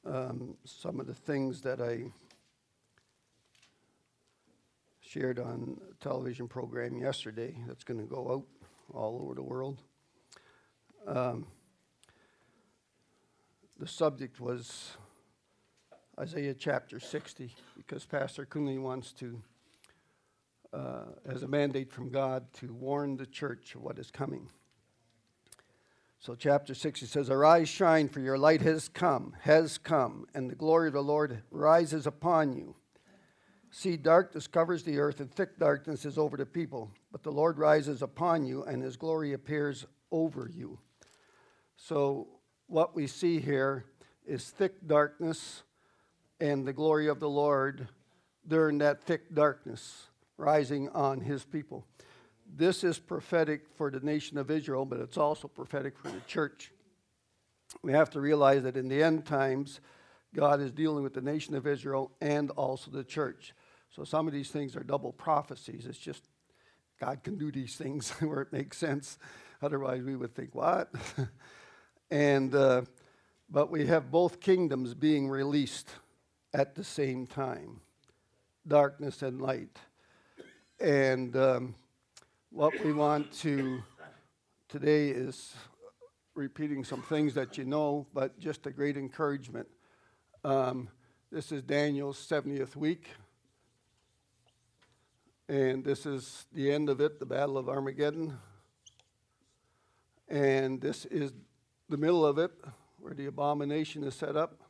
some of the things that I shared on a television program yesterday that's going to go out all over the world. The subject was Isaiah chapter 60, because Pastor Coonley wants to, as a mandate from God, to warn the church of what is coming. So chapter 60 says, "Arise, shine, for your light has come, and the glory of the Lord rises upon you. See, darkness covers the earth, and thick darkness is over the people. But the Lord rises upon you, and his glory appears over you." So what we see here is thick darkness and the glory of the Lord during that thick darkness rising on his people. This is prophetic for the nation of Israel, but it's also prophetic for the church. We have to realize that in the end times, God is dealing with the nation of Israel and also the church. So some of these things are double prophecies. It's just God can do these things where it makes sense. Otherwise, we would think, what? But we have both kingdoms being released at the same time, darkness and light. And what we want to today is repeating some things that you know, but just a great encouragement. This is Daniel's 70th week, and this is the end of it, the Battle of Armageddon. And this is the middle of it, where the abomination is set up.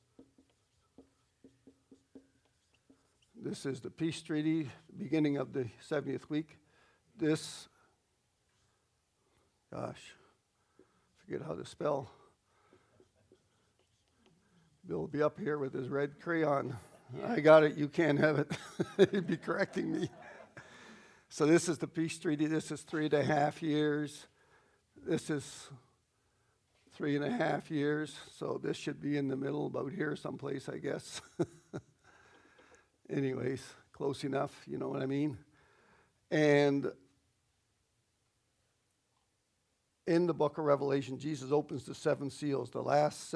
This is the peace treaty, beginning of the 70th week. This, forget how to spell. Bill will be up here with his red crayon. I got it, you can't have it. He'd be correcting me. So this is the peace treaty. This is 3.5 years. This is 3.5 years. So this should be in the middle, about here someplace, I guess. Anyways, close enough, you know what I mean? And in the book of Revelation, Jesus opens the 7 seals. The last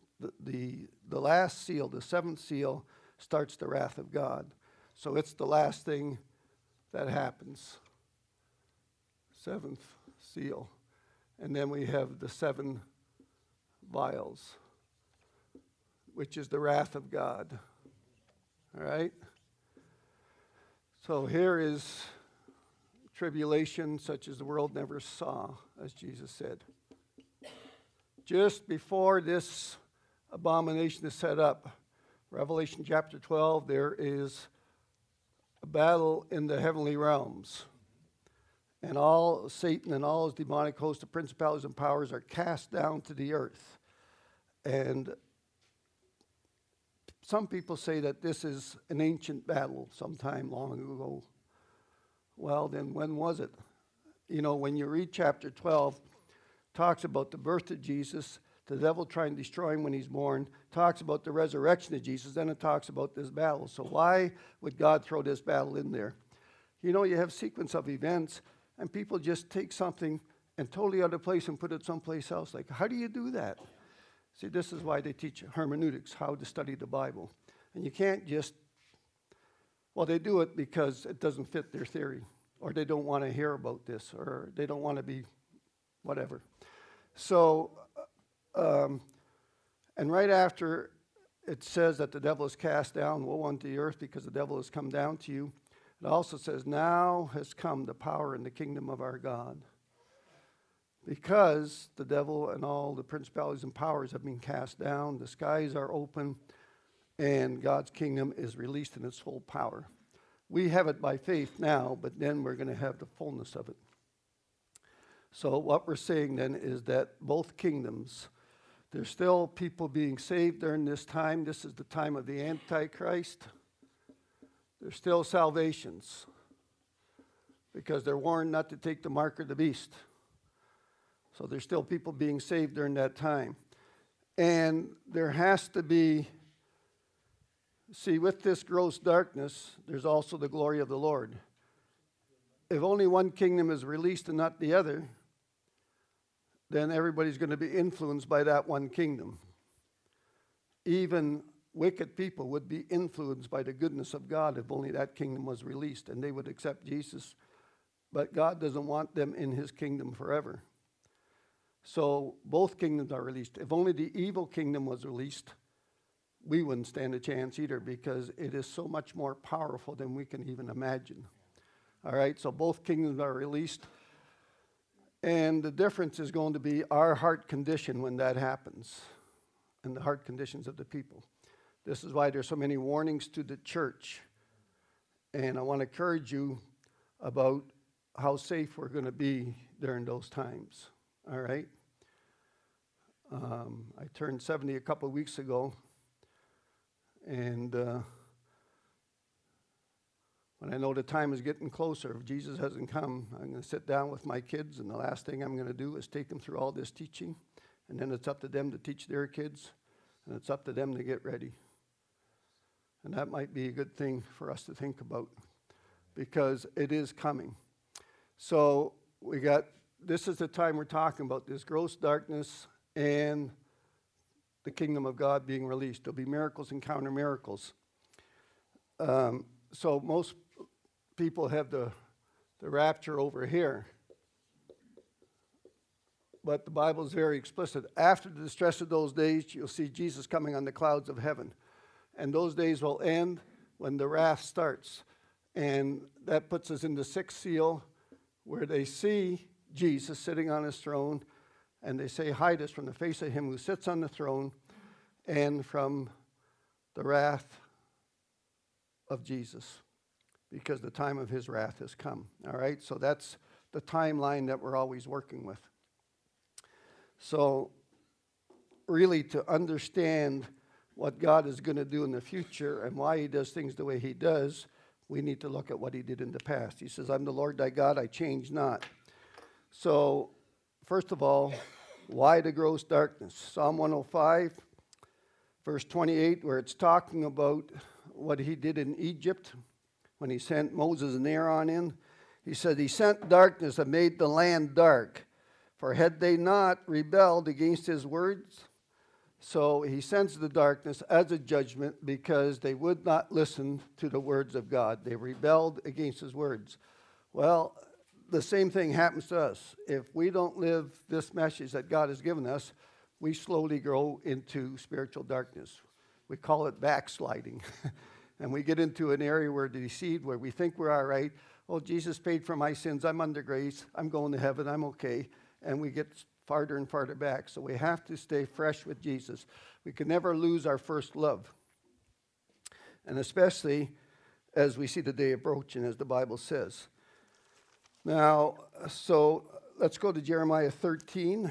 seal, the 7th seal, starts the wrath of God. So it's the last thing that happens. 7th seal. And then we have the 7 vials, which is the wrath of God. All right? So here is tribulation such as the world never saw, as Jesus said. Just before this abomination is set up, Revelation chapter 12, there is a battle in the heavenly realms. And all Satan and all his demonic host of principalities and powers are cast down to the earth. And some people say that this is an ancient battle sometime long ago. Well, then when was it? You know, when you read chapter 12, talks about the birth of Jesus, the devil trying to destroy him when he's born, talks about the resurrection of Jesus, then it talks about this battle. So why would God throw this battle in there? You know, you have sequence of events, and people just take something and totally out of place and put it someplace else. Like, how do you do that? See, this is why they teach hermeneutics, how to study the Bible. And you can't just, well, they do it because it doesn't fit their theory, or they don't want to hear about this, or they don't want to be whatever. So, and right after it says that the devil is cast down, woe unto the earth because the devil has come down to you, it also says, now has come the power and the kingdom of our God. Because the devil and all the principalities and powers have been cast down, the skies are open, and God's kingdom is released in its full power. We have it by faith now, but then we're going to have the fullness of it. So what we're saying then is that both kingdoms, there's still people being saved during this time. This is the time of the Antichrist. There's still salvations because they're warned not to take the mark of the beast. So there's still people being saved during that time. And there has to be, see, with this gross darkness, there's also the glory of the Lord. If only one kingdom is released and not the other, then everybody's going to be influenced by that one kingdom. even wicked people would be influenced by the goodness of God if only that kingdom was released and they would accept Jesus. But God doesn't want them in his kingdom forever. So both kingdoms are released. If only the evil kingdom was released, we wouldn't stand a chance either, because it is so much more powerful than we can even imagine. All right, so both kingdoms are released. And the difference is going to be our heart condition when that happens, and the heart conditions of the people. This is why there's so many warnings to the church. And I want to encourage you about how safe we're going to be during those times. All right? I turned 70 a couple of weeks ago. And when I know the time is getting closer, if Jesus hasn't come, I'm going to sit down with my kids, and the last thing I'm going to do is take them through all this teaching. And then it's up to them to teach their kids, and it's up to them to get ready. And that might be a good thing for us to think about, because it is coming. So this is the time we're talking about, this gross darkness and the kingdom of God being released. There'll be miracles and counter miracles. So most people have the rapture over here. But the Bible is very explicit. After the distress of those days, you'll see Jesus coming on the clouds of heaven. And those days will end when the wrath starts. And that puts us in the sixth seal, where they see Jesus sitting on his throne, and they say, hide us from the face of him who sits on the throne and from the wrath of Jesus, because the time of his wrath has come. All right, so that's the timeline that we're always working with. So really, to understand what God is going to do in the future and why he does things the way he does, we need to look at what he did in the past. He says, I'm the Lord thy God, I change not. So, first of all, why the gross darkness? Psalm 105, verse 28, where it's talking about what he did in Egypt when he sent Moses and Aaron in. He said, he sent darkness and made the land dark. For had they not rebelled against his words? So he sends the darkness as a judgment because they would not listen to the words of God. They rebelled against his words. Well, the same thing happens to us. If we don't live this message that God has given us, we slowly grow into spiritual darkness. We call it backsliding. And we get into an area where we're deceived, where we think we're all right. Oh, Jesus paid for my sins. I'm under grace. I'm going to heaven. I'm okay. And we get farther and farther back. So we have to stay fresh with Jesus. We can never lose our first love. And especially as we see the day approaching, as the Bible says. Now, so let's go to Jeremiah 13.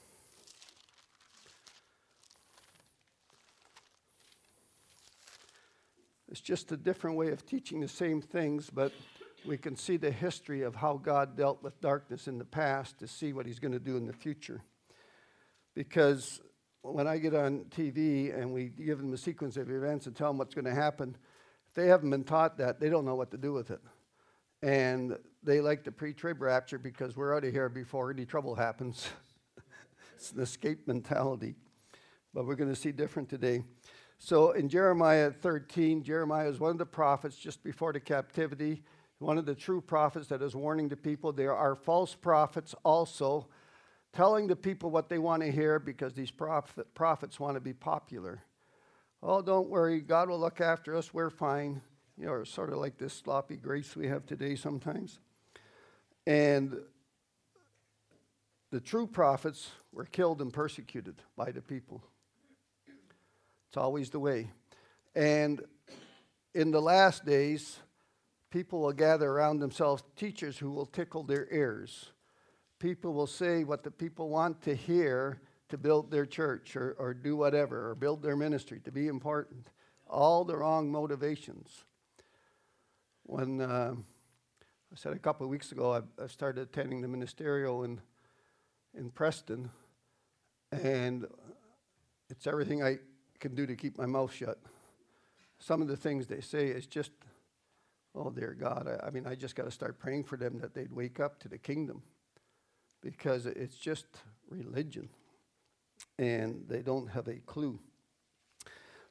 It's just a different way of teaching the same things, but we can see the history of how God dealt with darkness in the past to see what he's going to do in the future. Because when I get on TV and we give them a sequence of events and tell them what's going to happen, if they haven't been taught that, they don't know what to do with it. And they like the pre-trib rapture because we're out of here before any trouble happens. It's an escape mentality. But we're going to see different today. So in Jeremiah 13, Jeremiah is one of the prophets just before the captivity, one of the true prophets that is warning the people. There are false prophets also telling the people what they want to hear because these prophets want to be popular. Oh, don't worry, God will look after us, we're fine. You know, sort of like this sloppy grace we have today sometimes. And the true prophets were killed and persecuted by the people. It's always the way. And in the last days, people will gather around themselves teachers who will tickle their ears. People will say what the people want to hear to build their church or do whatever, or build their ministry, to be important. All the wrong motivations. When I said a couple of weeks ago, I started attending the ministerial in Preston, and it's everything I can do to keep my mouth shut. Some of the things they say is just, oh dear God, I mean, I just got to start praying for them that they'd wake up to the kingdom, because it's just religion, and they don't have a clue.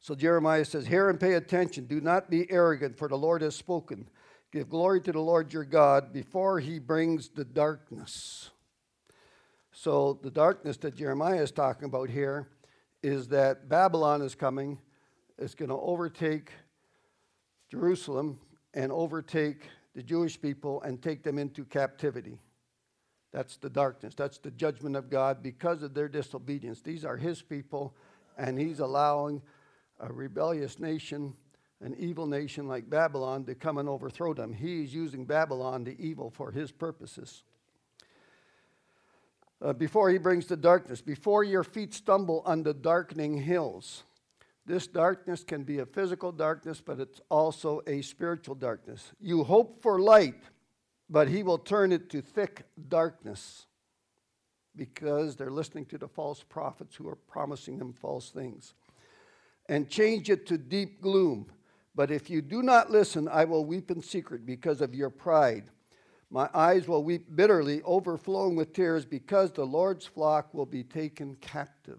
So Jeremiah says, hear and pay attention. Do not be arrogant, for the Lord has spoken. Give glory to the Lord your God before he brings the darkness. So the darkness that Jeremiah is talking about here is that Babylon is coming. It's going to overtake Jerusalem and overtake the Jewish people and take them into captivity. That's the darkness. That's the judgment of God because of their disobedience. These are his people, and he's allowing a rebellious nation, an evil nation like Babylon, to come and overthrow them. He's using Babylon, the evil, for his purposes. Before he brings the darkness, before your feet stumble on the darkening hills. This darkness can be a physical darkness, but it's also a spiritual darkness. You hope for light, but he will turn it to thick darkness because they're listening to the false prophets who are promising them false things. And change it to deep gloom. But if you do not listen, I will weep in secret because of your pride. My eyes will weep bitterly, overflowing with tears, because the Lord's flock will be taken captive.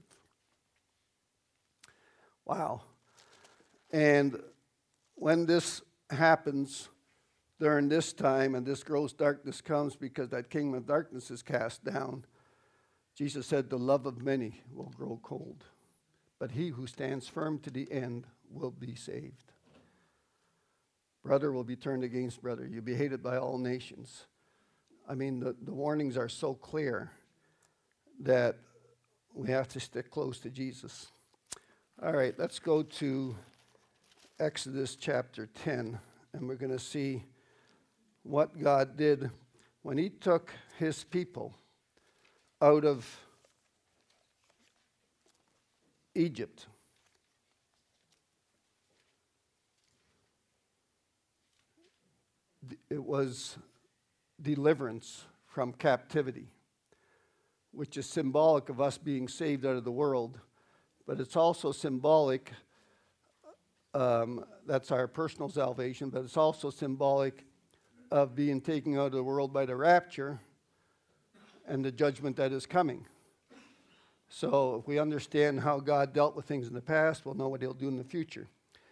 Wow. And when this happens during this time and this gross darkness comes because that kingdom of darkness is cast down, Jesus said the love of many will grow cold, but he who stands firm to the end will be saved. Brother will be turned against brother. You'll be hated by all nations. I mean, the warnings are so clear that we have to stick close to Jesus. All right, let's go to Exodus chapter 10, and we're going to see what God did when he took his people out of Egypt. It was deliverance from captivity, which is symbolic of us being saved out of the world. But it's also symbolic, that's our personal salvation, but it's also symbolic of being taken out of the world by the rapture and the judgment that is coming. So if we understand how God dealt with things in the past, we'll know what he'll do in the future.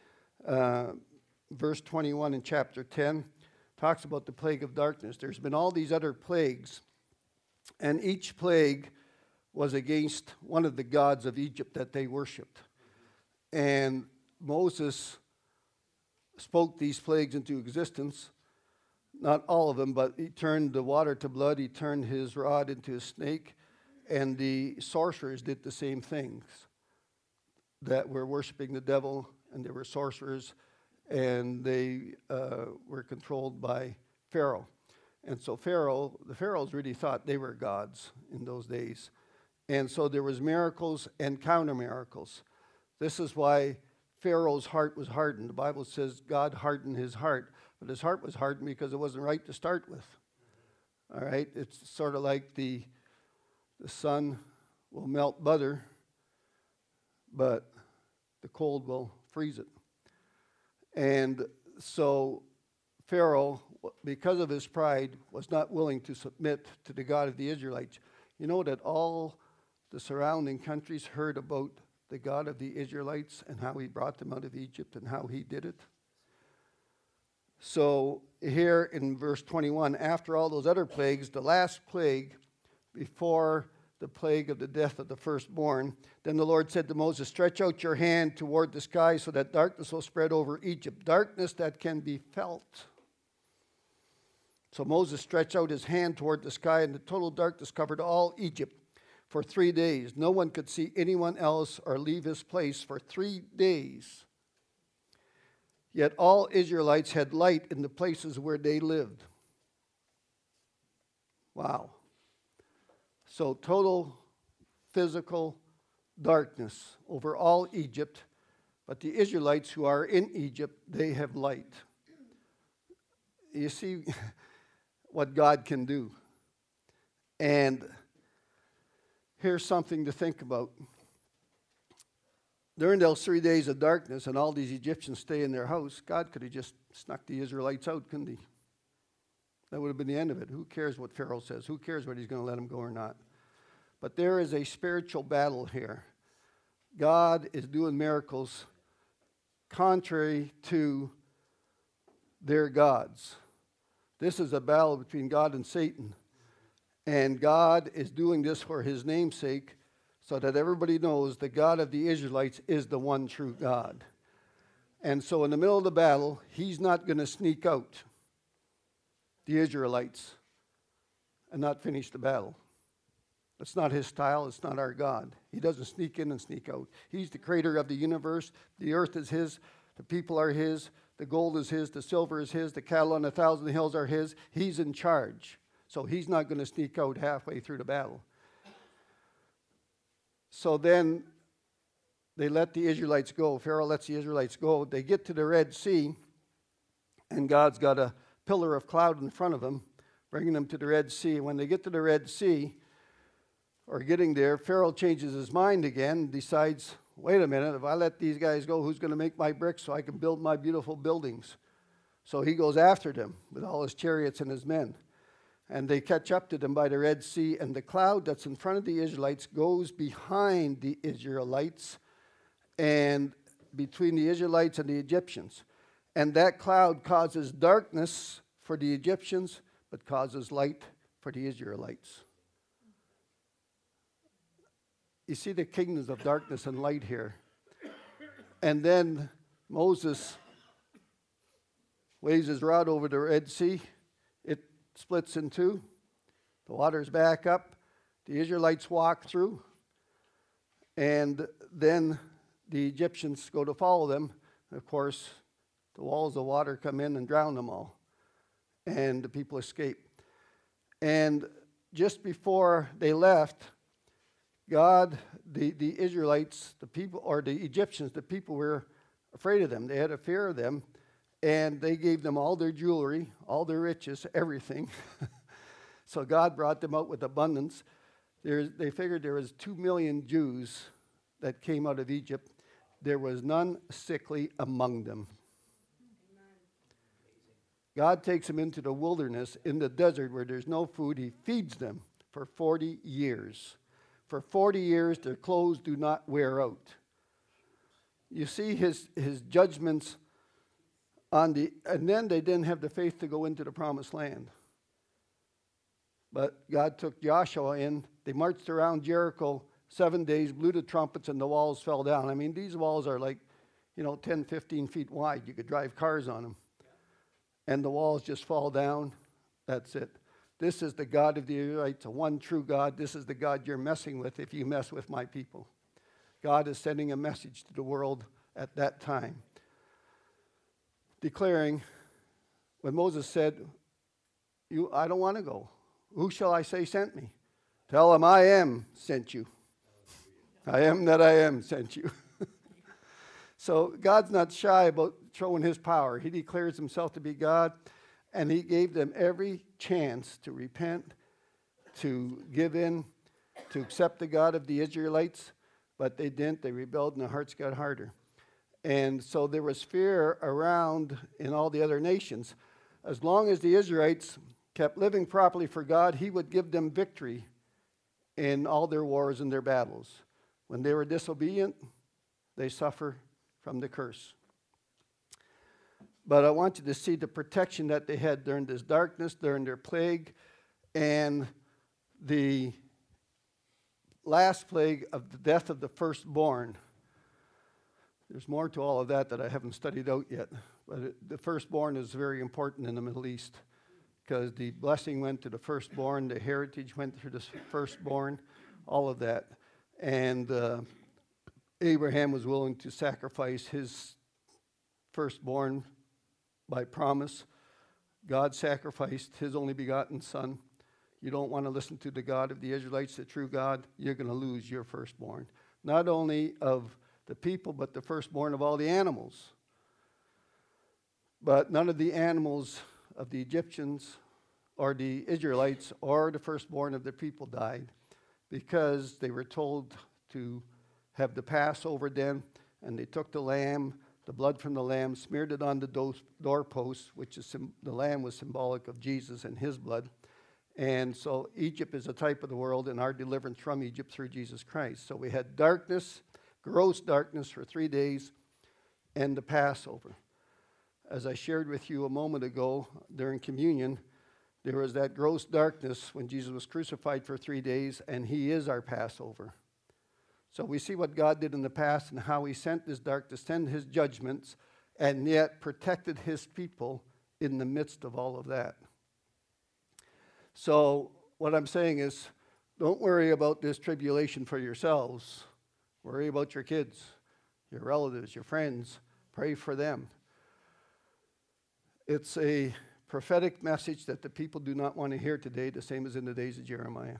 Verse 21 in chapter 10 talks about the plague of darkness. There's been all these other plagues, and each plague was against one of the gods of Egypt that they worshipped. And Moses spoke these plagues into existence. Not all of them, but he turned the water to blood, he turned his rod into a snake, and the sorcerers did the same things, that were worshiping the devil, and they were sorcerers, and they were controlled by Pharaoh. And so the Pharaohs really thought they were gods in those days. And so there was miracles and counter miracles. This is why Pharaoh's heart was hardened. The Bible says God hardened his heart, but his heart was hardened because it wasn't right to start with. All right, it's sort of like the sun will melt butter, but the cold will freeze it. And so Pharaoh, because of his pride, was not willing to submit to the God of the Israelites. You know that all the surrounding countries heard about the God of the Israelites and how he brought them out of Egypt and how he did it. So here in verse 21, after all those other plagues, the last plague before the plague of the death of the firstborn, then the Lord said to Moses, stretch out your hand toward the sky so that darkness will spread over Egypt, darkness that can be felt. So Moses stretched out his hand toward the sky, and the total darkness covered all Egypt for 3 days. No one could see anyone else or leave his place for 3 days. Yet all Israelites had light in the places where they lived. Wow. So total physical darkness over all Egypt, but the Israelites who are in Egypt, they have light. You see what God can do. And here's something to think about. During those 3 days of darkness and all these Egyptians stay in their house, God could have just snuck the Israelites out, couldn't he? That would have been the end of it. Who cares what Pharaoh says? Who cares whether he's going to let them go or not? But there is a spiritual battle here. God is doing miracles contrary to their gods. This is a battle between God and Satan. And God is doing this for his name's sake, so that everybody knows the God of the Israelites is the one true God. And so in the middle of the battle, he's not going to sneak out the Israelites and not finish the battle. That's not his style. It's not our God. He doesn't sneak in and sneak out. He's the creator of the universe. The earth is his. The people are his. The gold is his. The silver is his. The cattle on 1,000 hills are his. He's in charge. So he's not going to sneak out halfway through the battle. So then they let the Israelites go. Pharaoh lets the Israelites go. They get to the Red Sea, and God's got a pillar of cloud in front of them, bringing them to the Red Sea. When they get to the Red Sea, or getting there, Pharaoh changes his mind again and decides, wait a minute, if I let these guys go, who's going to make my bricks so I can build my beautiful buildings? So he goes after them with all his chariots and his men. And they catch up to them by the Red Sea, and the cloud that's in front of the Israelites goes behind the Israelites and between the Israelites and the Egyptians. And that cloud causes darkness for the Egyptians, but causes light for the Israelites. You see the kingdoms of darkness and light here. And then Moses waves his rod over the Red Sea. It splits in two. The water's back up. The Israelites walk through. And then the Egyptians go to follow them. And of course, the walls of water come in and drown them all. And the people escape. And just before they left, God, the Israelites, the people, or the Egyptians, the people were afraid of them. They had a fear of them, and they gave them all their jewelry, all their riches, everything. So God brought them out with abundance. They figured there was 2 million Jews that came out of Egypt. There was none sickly among them. God takes them into the wilderness, in the desert where there's no food. He feeds them for 40 years. For 40 years, their clothes do not wear out. You see his judgments and then they didn't have the faith to go into the promised land. But God took Joshua in. They marched around Jericho 7 days, blew the trumpets, and the walls fell down. I mean, these walls are like, 10, 15 feet wide. You could drive cars on them. And the walls just fall down. That's it. This is the God of the Israelites, the one true God. This is the God you're messing with if you mess with my people. God is sending a message to the world at that time, declaring, when Moses said, I don't want to go. Who shall I say sent me? Tell him I am sent you. I am that I am sent you. So God's not shy about showing his power. He declares himself to be God. And he gave them every chance to repent, to give in, to accept the God of the Israelites. But they didn't. They rebelled, and their hearts got harder. And so there was fear around in all the other nations. As long as the Israelites kept living properly for God, he would give them victory in all their wars and their battles. When they were disobedient, they suffer from the curse. But I want you to see the protection that they had during this darkness, during their plague, and the last plague of the death of the firstborn. There's more to all of that I haven't studied out yet. But the firstborn is very important in the Middle East because the blessing went to the firstborn, the heritage went to the firstborn, all of that. And Abraham was willing to sacrifice his firstborn by promise. God sacrificed his only begotten son. You don't want to listen to the God of the Israelites, the true God, you're going to lose your firstborn. Not only of the people, but the firstborn of all the animals. But none of the animals of the Egyptians or the Israelites or the firstborn of the people died because they were told to have the Passover then, and they took the lamb, the blood from the lamb, smeared it on the doorposts, which is the lamb was symbolic of Jesus and his blood. And so Egypt is a type of the world and our deliverance from Egypt through Jesus Christ. So we had darkness, gross darkness for 3 days, and the Passover. As I shared with you a moment ago during communion, there was that gross darkness when Jesus was crucified for 3 days, and he is our Passover. So we see what God did in the past and how he sent this darkness, sent his judgments, and yet protected his people in the midst of all of that. So what I'm saying is, don't worry about this tribulation for yourselves. Worry about your kids, your relatives, your friends. Pray for them. It's a prophetic message that the people do not want to hear today, the same as in the days of Jeremiah.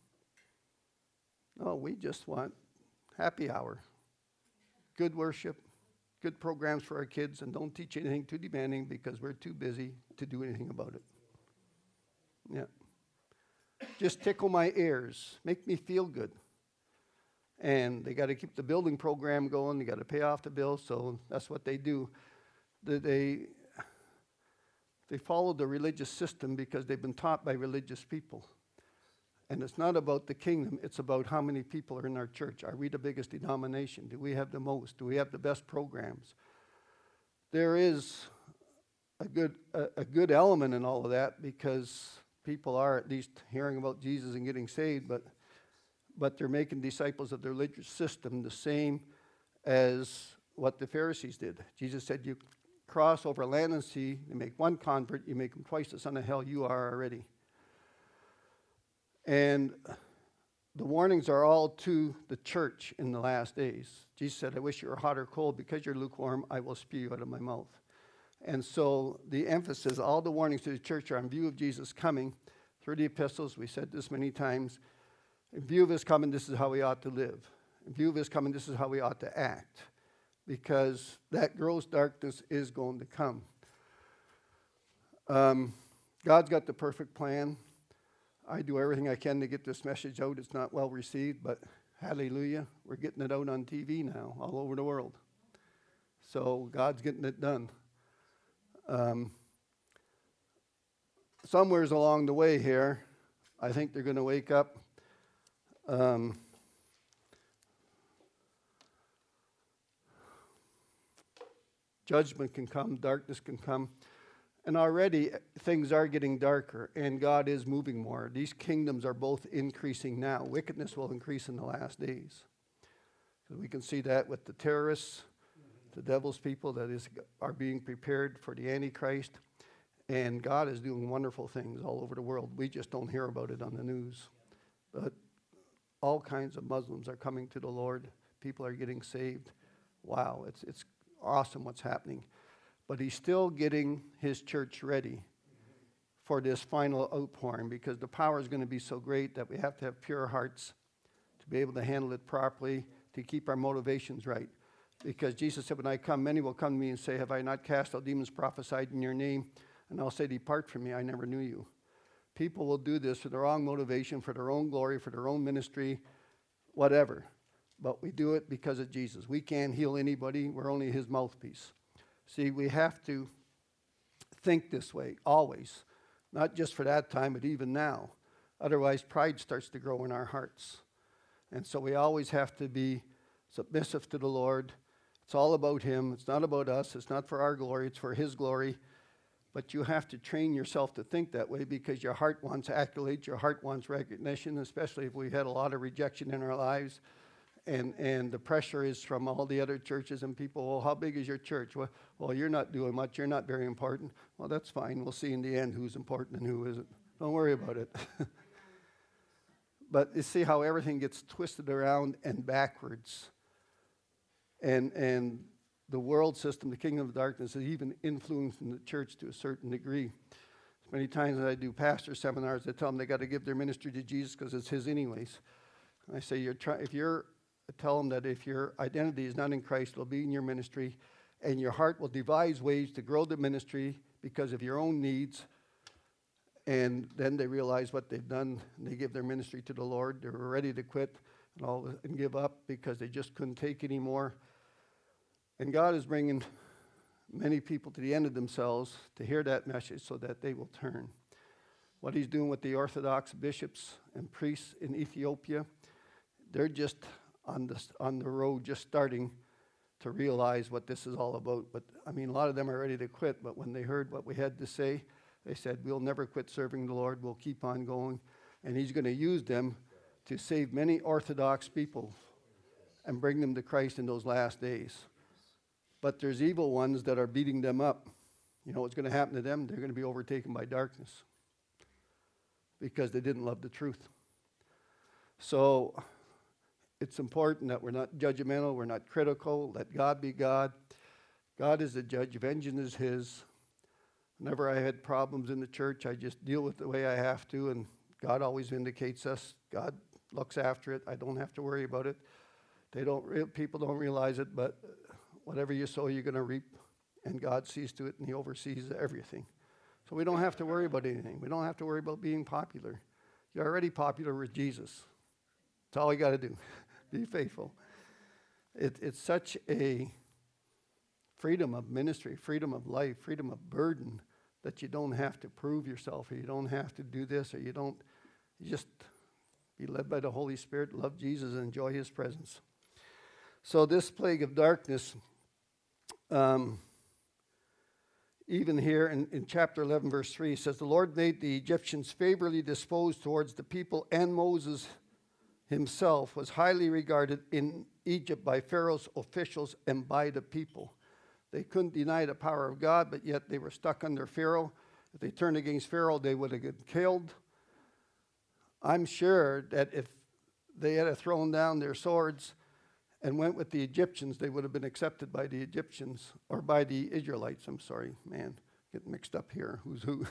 No, we just want happy hour, good worship, good programs for our kids, and don't teach anything too demanding because we're too busy to do anything about it. Yeah. Just tickle my ears, make me feel good. And they got to keep the building program going. They got to pay off the bills, so that's what they do. They follow the religious system because they've been taught by religious people. And it's not about the kingdom, it's about how many people are in our church. Are we the biggest denomination? Do we have the most? Do we have the best programs? There is a good element in all of that because people are at least hearing about Jesus and getting saved, but they're making disciples of the religious system the same as what the Pharisees did. Jesus said, you cross over land and sea, you make one convert, you make him twice the son of hell you are already. And the warnings are all to the church in the last days. Jesus said, I wish you were hot or cold. Because you're lukewarm, I will spew you out of my mouth. And so the emphasis, all the warnings to the church are in view of Jesus coming through the epistles. We said this many times. In view of his coming, this is how we ought to live. In view of his coming, this is how we ought to act. Because that gross darkness is going to come. God's got the perfect plan. I do everything I can to get this message out. It's not well received, but hallelujah, we're getting it out on TV now, all over the world. So God's getting it done. Somewheres along the way here, I think they're going to wake up. Judgment can come, darkness can come. And already things are getting darker, and God is moving more. These kingdoms are both increasing now. Wickedness will increase in the last days. So we can see that with the terrorists, the devil's people that are being prepared for the Antichrist. And God is doing wonderful things all over the world. We just don't hear about it on the news. But all kinds of Muslims are coming to the Lord. People are getting saved. Wow, it's awesome what's happening. But he's still getting his church ready for this final outpouring because the power is going to be so great that we have to have pure hearts to be able to handle it properly, to keep our motivations right. Because Jesus said, when I come, many will come to me and say, have I not cast out demons, prophesied in your name? And I'll say, depart from me, I never knew you. People will do this for their own motivation, for their own glory, for their own ministry, whatever. But we do it because of Jesus. We can't heal anybody. We're only his mouthpiece. See, we have to think this way, always. Not just for that time, but even now. Otherwise, pride starts to grow in our hearts. And so we always have to be submissive to the Lord. It's all about him. It's not about us. It's not for our glory. It's for his glory. But you have to train yourself to think that way because your heart wants accolades. Your heart wants recognition, especially if we had a lot of rejection in our lives. And the pressure is from all the other churches and people, well, how big is your church? Well, you're not doing much. You're not very important. Well, that's fine. We'll see in the end who's important and who isn't. Don't worry about it. But you see how everything gets twisted around and backwards. And the world system, the kingdom of darkness, is even influencing the church to a certain degree. As many times as I do pastor seminars, I tell them they got to give their ministry to Jesus because it's his anyways. And I say, tell them that if your identity is not in Christ, it'll be in your ministry, and your heart will devise ways to grow the ministry because of your own needs. And then they realize what they've done, and they give their ministry to the Lord. They're ready to quit and give up because they just couldn't take anymore. And God is bringing many people to the end of themselves to hear that message so that they will turn. What he's doing with the Orthodox bishops and priests in Ethiopia, they're just on the road, just starting to realize what this is all about. But, I mean, a lot of them are ready to quit, but when they heard what we had to say, they said, we'll never quit serving the Lord. We'll keep on going. And he's going to use them to save many Orthodox people and bring them to Christ in those last days. But there's evil ones that are beating them up. You know what's going to happen to them? They're going to be overtaken by darkness because they didn't love the truth. So it's important that we're not judgmental, we're not critical. Let God be God. God is the judge. Vengeance is his. Whenever I had problems in the church, I just deal with it the way I have to, and God always vindicates us. God looks after it. I don't have to worry about it. People don't realize it, but whatever you sow, you're going to reap, and God sees to it, and he oversees everything. So we don't have to worry about anything. We don't have to worry about being popular. You're already popular with Jesus. That's all you got to do. Be faithful. It's such a freedom of ministry, freedom of life, freedom of burden, that you don't have to prove yourself, or you don't have to do this, or you just be led by the Holy Spirit, love Jesus, and enjoy his presence. So this plague of darkness, even here in chapter 11, verse 3, says, the Lord made the Egyptians favorably disposed towards the people, and Moses himself was highly regarded in Egypt by Pharaoh's officials and by the people. They couldn't deny the power of God, but yet they were stuck under Pharaoh. If they turned against Pharaoh, they would have been killed. I'm sure that if they had thrown down their swords and went with the Egyptians, they would have been accepted by the Egyptians, or by the Israelites. I'm sorry, man, getting mixed up here, who's who.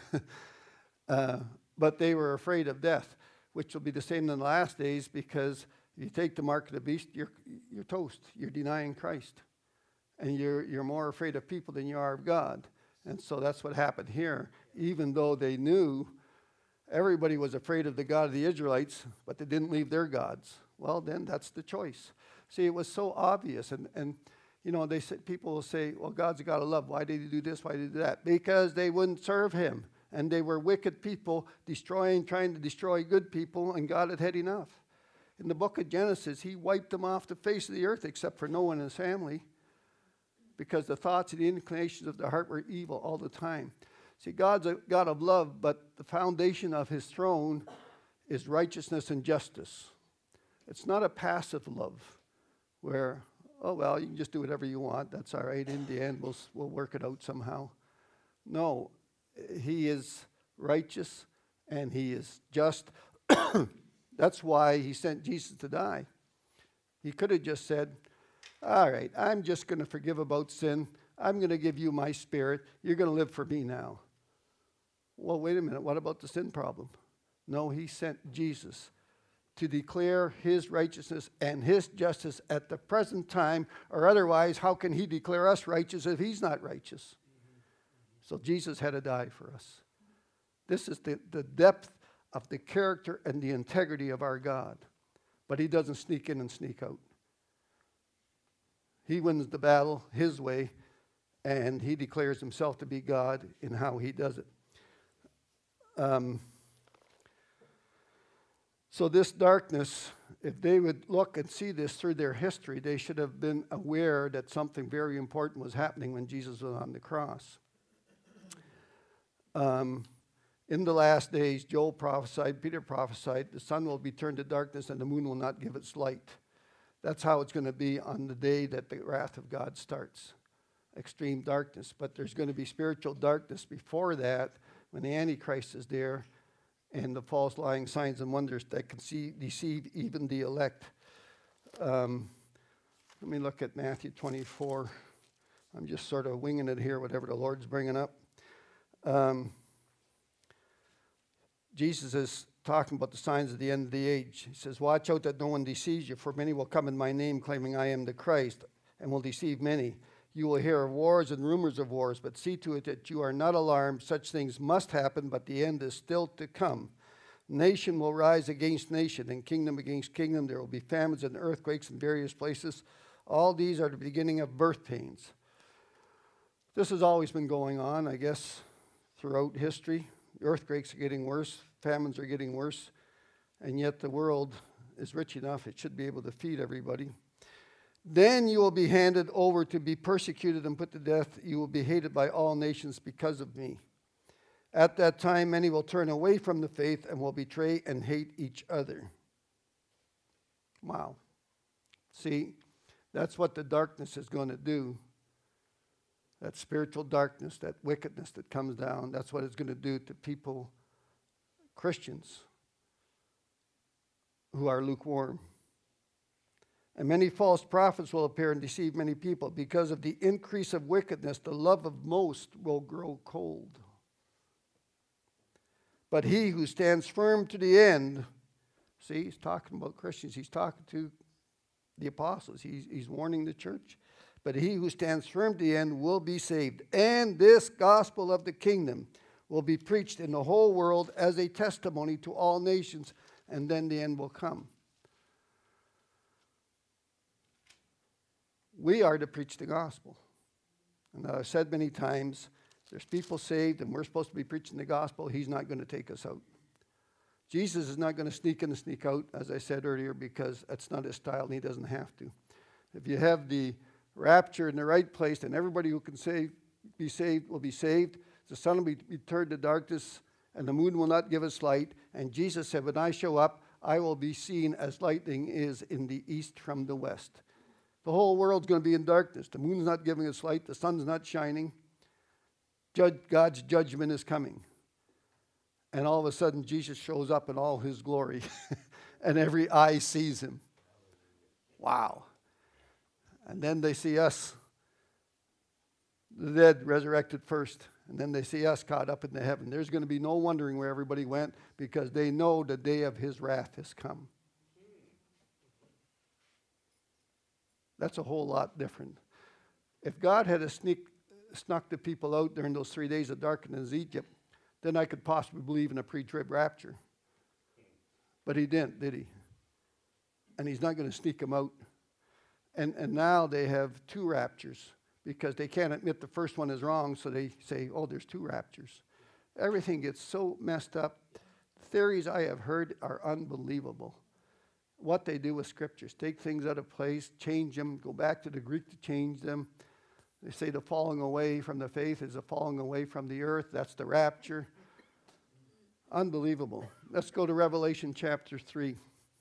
But they were afraid of death, which will be the same in the last days, because if you take the mark of the beast, you're toast. You're denying Christ. And you're more afraid of people than you are of God. And so that's what happened here. Even though they knew, everybody was afraid of the God of the Israelites, but they didn't leave their gods. Well, then that's the choice. See, it was so obvious. And you know, people will say, well, God's a God of love. Why did he do this? Why did he do that? Because they wouldn't serve him. And they were wicked people, trying to destroy good people, and God had enough. In the book of Genesis, he wiped them off the face of the earth, except for Noah and his family, because the thoughts and the inclinations of their heart were evil all the time. See, God's a God of love, but the foundation of his throne is righteousness and justice. It's not a passive love where, oh, well, you can just do whatever you want. That's all right. In the end, we'll work it out somehow. No, he is righteous and he is just. That's why he sent Jesus to die. He could have just said, all right, I'm just going to forgive about sin. I'm going to give you my spirit. You're going to live for me now. Well, wait a minute. What about the sin problem? No, he sent Jesus to declare his righteousness and his justice at the present time, or otherwise, how can he declare us righteous if he's not righteous? So Jesus had to die for us. This is the depth of the character and the integrity of our God. But he doesn't sneak in and sneak out. He wins the battle his way, and he declares himself to be God in how he does it. So this darkness, if they would look and see this through their history, they should have been aware that something very important was happening when Jesus was on the cross. In the last days, Joel prophesied, Peter prophesied, the sun will be turned to darkness and the moon will not give its light. That's how it's going to be on the day that the wrath of God starts. Extreme darkness. But there's going to be spiritual darkness before that, when the Antichrist is there, and the false lying signs and wonders that can deceive even the elect. Let me look at Matthew 24. I'm just sort of winging it here, whatever the Lord's bringing up. Jesus is talking about the signs of the end of the age. He says, watch out that no one deceives you, for many will come in my name claiming I am the Christ, and will deceive many. You will hear of wars and rumors of wars, but see to it that you are not alarmed. Such things must happen, but the end is still to come. Nation will rise against nation, and kingdom against kingdom. There will be famines and earthquakes in various places. All these are the beginning of birth pains. This has always been going on, I guess, throughout history. Earthquakes are getting worse, famines are getting worse, and yet the world is rich enough, it should be able to feed everybody. Then you will be handed over to be persecuted and put to death. You will be hated by all nations because of me. At that time, many will turn away from the faith and will betray and hate each other. Wow. See, that's what the darkness is going to do. That spiritual darkness, that wickedness that comes down, that's what it's going to do to people, Christians, who are lukewarm. And many false prophets will appear and deceive many people. Because of the increase of wickedness, the love of most will grow cold. But he who stands firm to the end, see, he's talking about Christians. He's talking to the apostles. He's warning the church. But he who stands firm to the end will be saved. And this gospel of the kingdom will be preached in the whole world as a testimony to all nations, and then the end will come. We are to preach the gospel. And I've said many times, there's people saved and we're supposed to be preaching the gospel. He's not going to take us out. Jesus is not going to sneak in and sneak out, as I said earlier, because that's not his style and he doesn't have to. If you have the rapture in the right place, then everybody who can be saved will be saved. The sun will be turned to darkness and the moon will not give us light. And Jesus said, when I show up, I will be seen as lightning is in the east from the west. The whole world's going to be in darkness. The moon's not giving us light. The sun's not shining. God's judgment is coming. And all of a sudden, Jesus shows up in all his glory. And every eye sees him. Wow. And then they see us, the dead, resurrected first. And then they see us caught up into heaven. There's going to be no wondering where everybody went because they know the day of his wrath has come. That's a whole lot different. If God had snuck the people out during those 3 days of darkness in Egypt, then I could possibly believe in a pre-trib rapture. But he didn't, did he? And he's not going to sneak them out. And now they have two raptures because they can't admit the first one is wrong, so they say, oh, there's two raptures. Everything gets so messed up. Theories I have heard are unbelievable. What they do with scriptures, take things out of place, change them, go back to the Greek to change them. They say the falling away from the faith is a falling away from the earth. That's the rapture. Unbelievable. Let's go to Revelation chapter 3.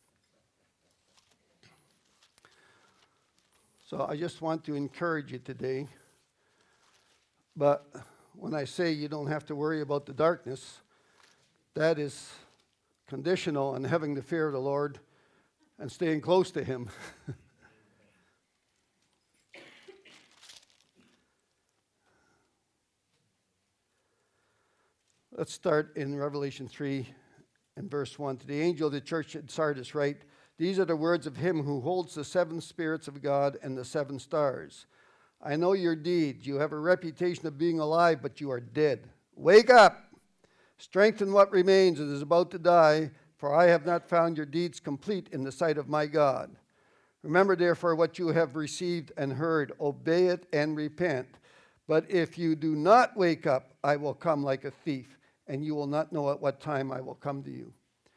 So I just want to encourage you today. But when I say you don't have to worry about the darkness, that is conditional on having the fear of the Lord and staying close to him. Let's start in Revelation 3 and verse 1. To the angel of the church at Sardis write, these are the words of him who holds the seven spirits of God and the seven stars. I know your deeds. You have a reputation of being alive, but you are dead. Wake up! Strengthen what remains and is about to die, for I have not found your deeds complete in the sight of my God. Remember, therefore, what you have received and heard. Obey it and repent. But if you do not wake up, I will come like a thief, and you will not know at what time I will come to you.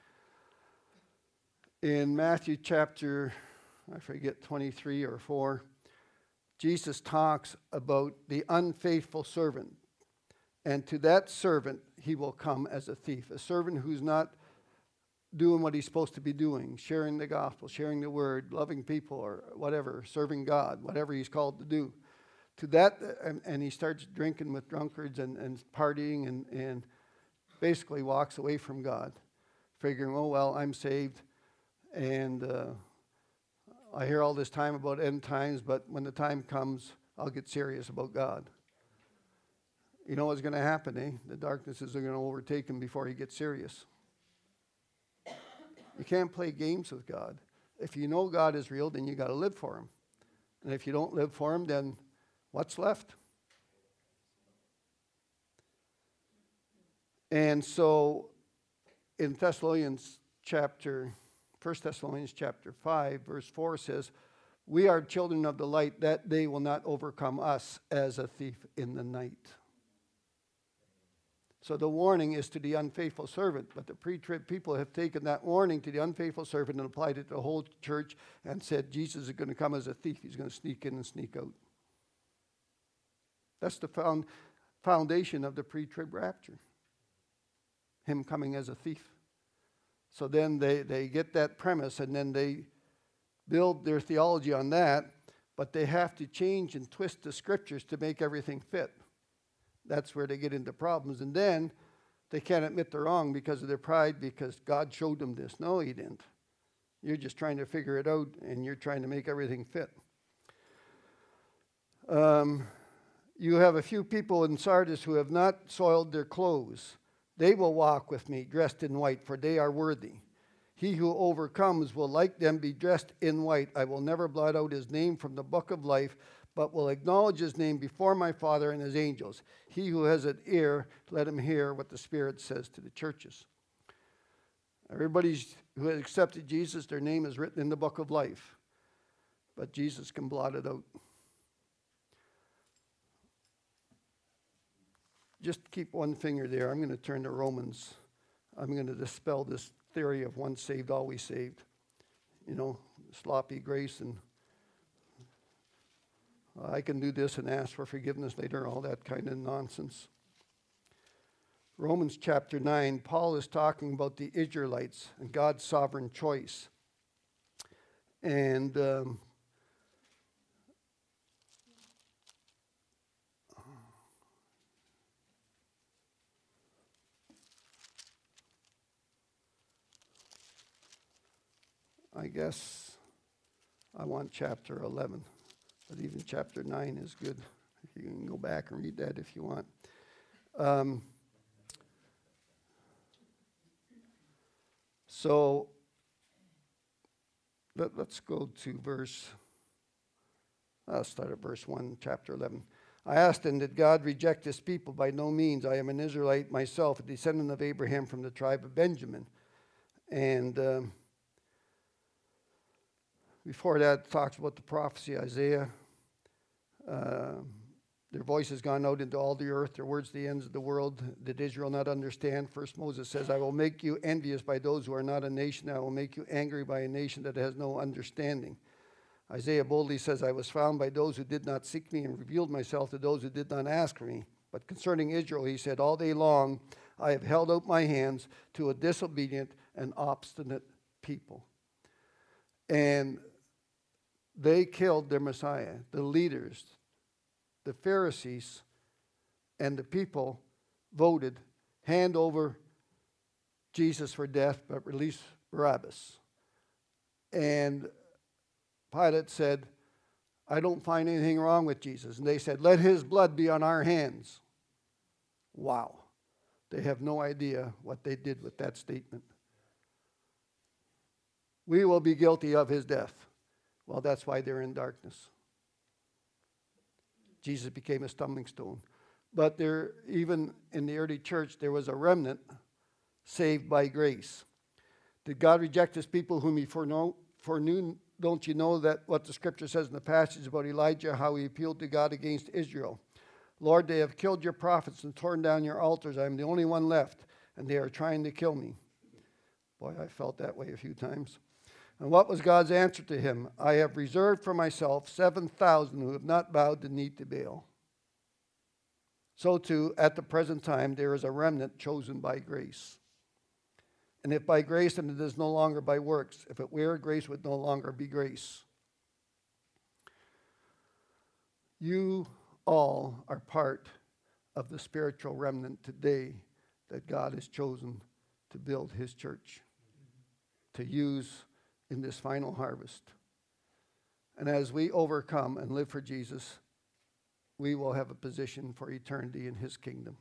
In Matthew chapter, 23 or 4, Jesus talks about the unfaithful servant. And to that servant, he will come as a thief. A servant who's not doing what he's supposed to be doing, sharing the gospel, sharing the word, loving people or whatever, serving God, whatever he's called to do. To that, and he starts drinking with drunkards and partying and basically walks away from God, figuring, oh, well, I'm saved. And I hear all this time about end times, but when the time comes, I'll get serious about God. You know what's going to happen, eh? The darknesses are going to overtake him before he gets serious. You can't play games with God. If you know God is real, then you got to live for him. And if you don't live for him, then what's left? And so in 1 Thessalonians chapter 5, verse 4 says, we are children of the light, that day will not overcome us as a thief in the night. So the warning is to the unfaithful servant, but the pre-trib people have taken that warning to the unfaithful servant and applied it to the whole church and said Jesus is going to come as a thief. He's going to sneak in and sneak out. That's the foundation of the pre-trib rapture. Him coming as a thief. So then they get that premise and then they build their theology on that, but they have to change and twist the scriptures to make everything fit. That's where they get into problems. And then they can't admit they're wrong because of their pride, because God showed them this. No, he didn't. You're just trying to figure it out, and you're trying to make everything fit. You have a few people in Sardis who have not soiled their clothes. They will walk with me dressed in white, for they are worthy. He who overcomes will like them be dressed in white. I will never blot out his name from the book of life, but will acknowledge his name before my Father and his angels. He who has an ear, let him hear what the Spirit says to the churches. Everybody who has accepted Jesus, their name is written in the book of life. But Jesus can blot it out. Just keep one finger there. I'm going to turn to Romans. I'm going to dispel this theory of once saved, always saved. You know, sloppy grace and I can do this and ask for forgiveness later, all that kind of nonsense. Romans chapter 9, Paul is talking about the Israelites and God's sovereign choice. And I guess I want chapter 11. But even chapter 9 is good. You can go back and read that if you want. So let's go to I'll start at verse 1, chapter 11. I asked him, did God reject his people? By no means. I am an Israelite myself, a descendant of Abraham from the tribe of Benjamin. And before that, it talks about the prophecy, Isaiah. Their voice has gone out into all the earth, their words to the ends of the world. Did Israel not understand? First Moses says, I will make you envious by those who are not a nation. I will make you angry by a nation that has no understanding. Isaiah boldly says, I was found by those who did not seek me and revealed myself to those who did not ask for me. But concerning Israel, he said, all day long I have held out my hands to a disobedient and obstinate people. And they killed their Messiah, the leaders, the Pharisees, and the people voted, hand over Jesus for death, but release Barabbas. And Pilate said, I don't find anything wrong with Jesus. And they said, let his blood be on our hands. Wow. They have no idea what they did with that statement. We will be guilty of his death. Well, that's why they're in darkness. Jesus became a stumbling stone. But there, even in the early church, there was a remnant saved by grace. Did God reject his people whom he foreknew? Don't you know that what the scripture says in the passage about Elijah, how he appealed to God against Israel? Lord, they have killed your prophets and torn down your altars. I am the only one left, and they are trying to kill me. Boy, I felt that way a few times. And what was God's answer to him? I have reserved for myself 7,000 who have not bowed the knee to Baal. So too, at the present time, there is a remnant chosen by grace. And if by grace, then it is no longer by works. If it were, grace would no longer be grace. You all are part of the spiritual remnant today that God has chosen to build his church, to use in this final harvest. And as we overcome and live for Jesus, we will have a position for eternity in his kingdom.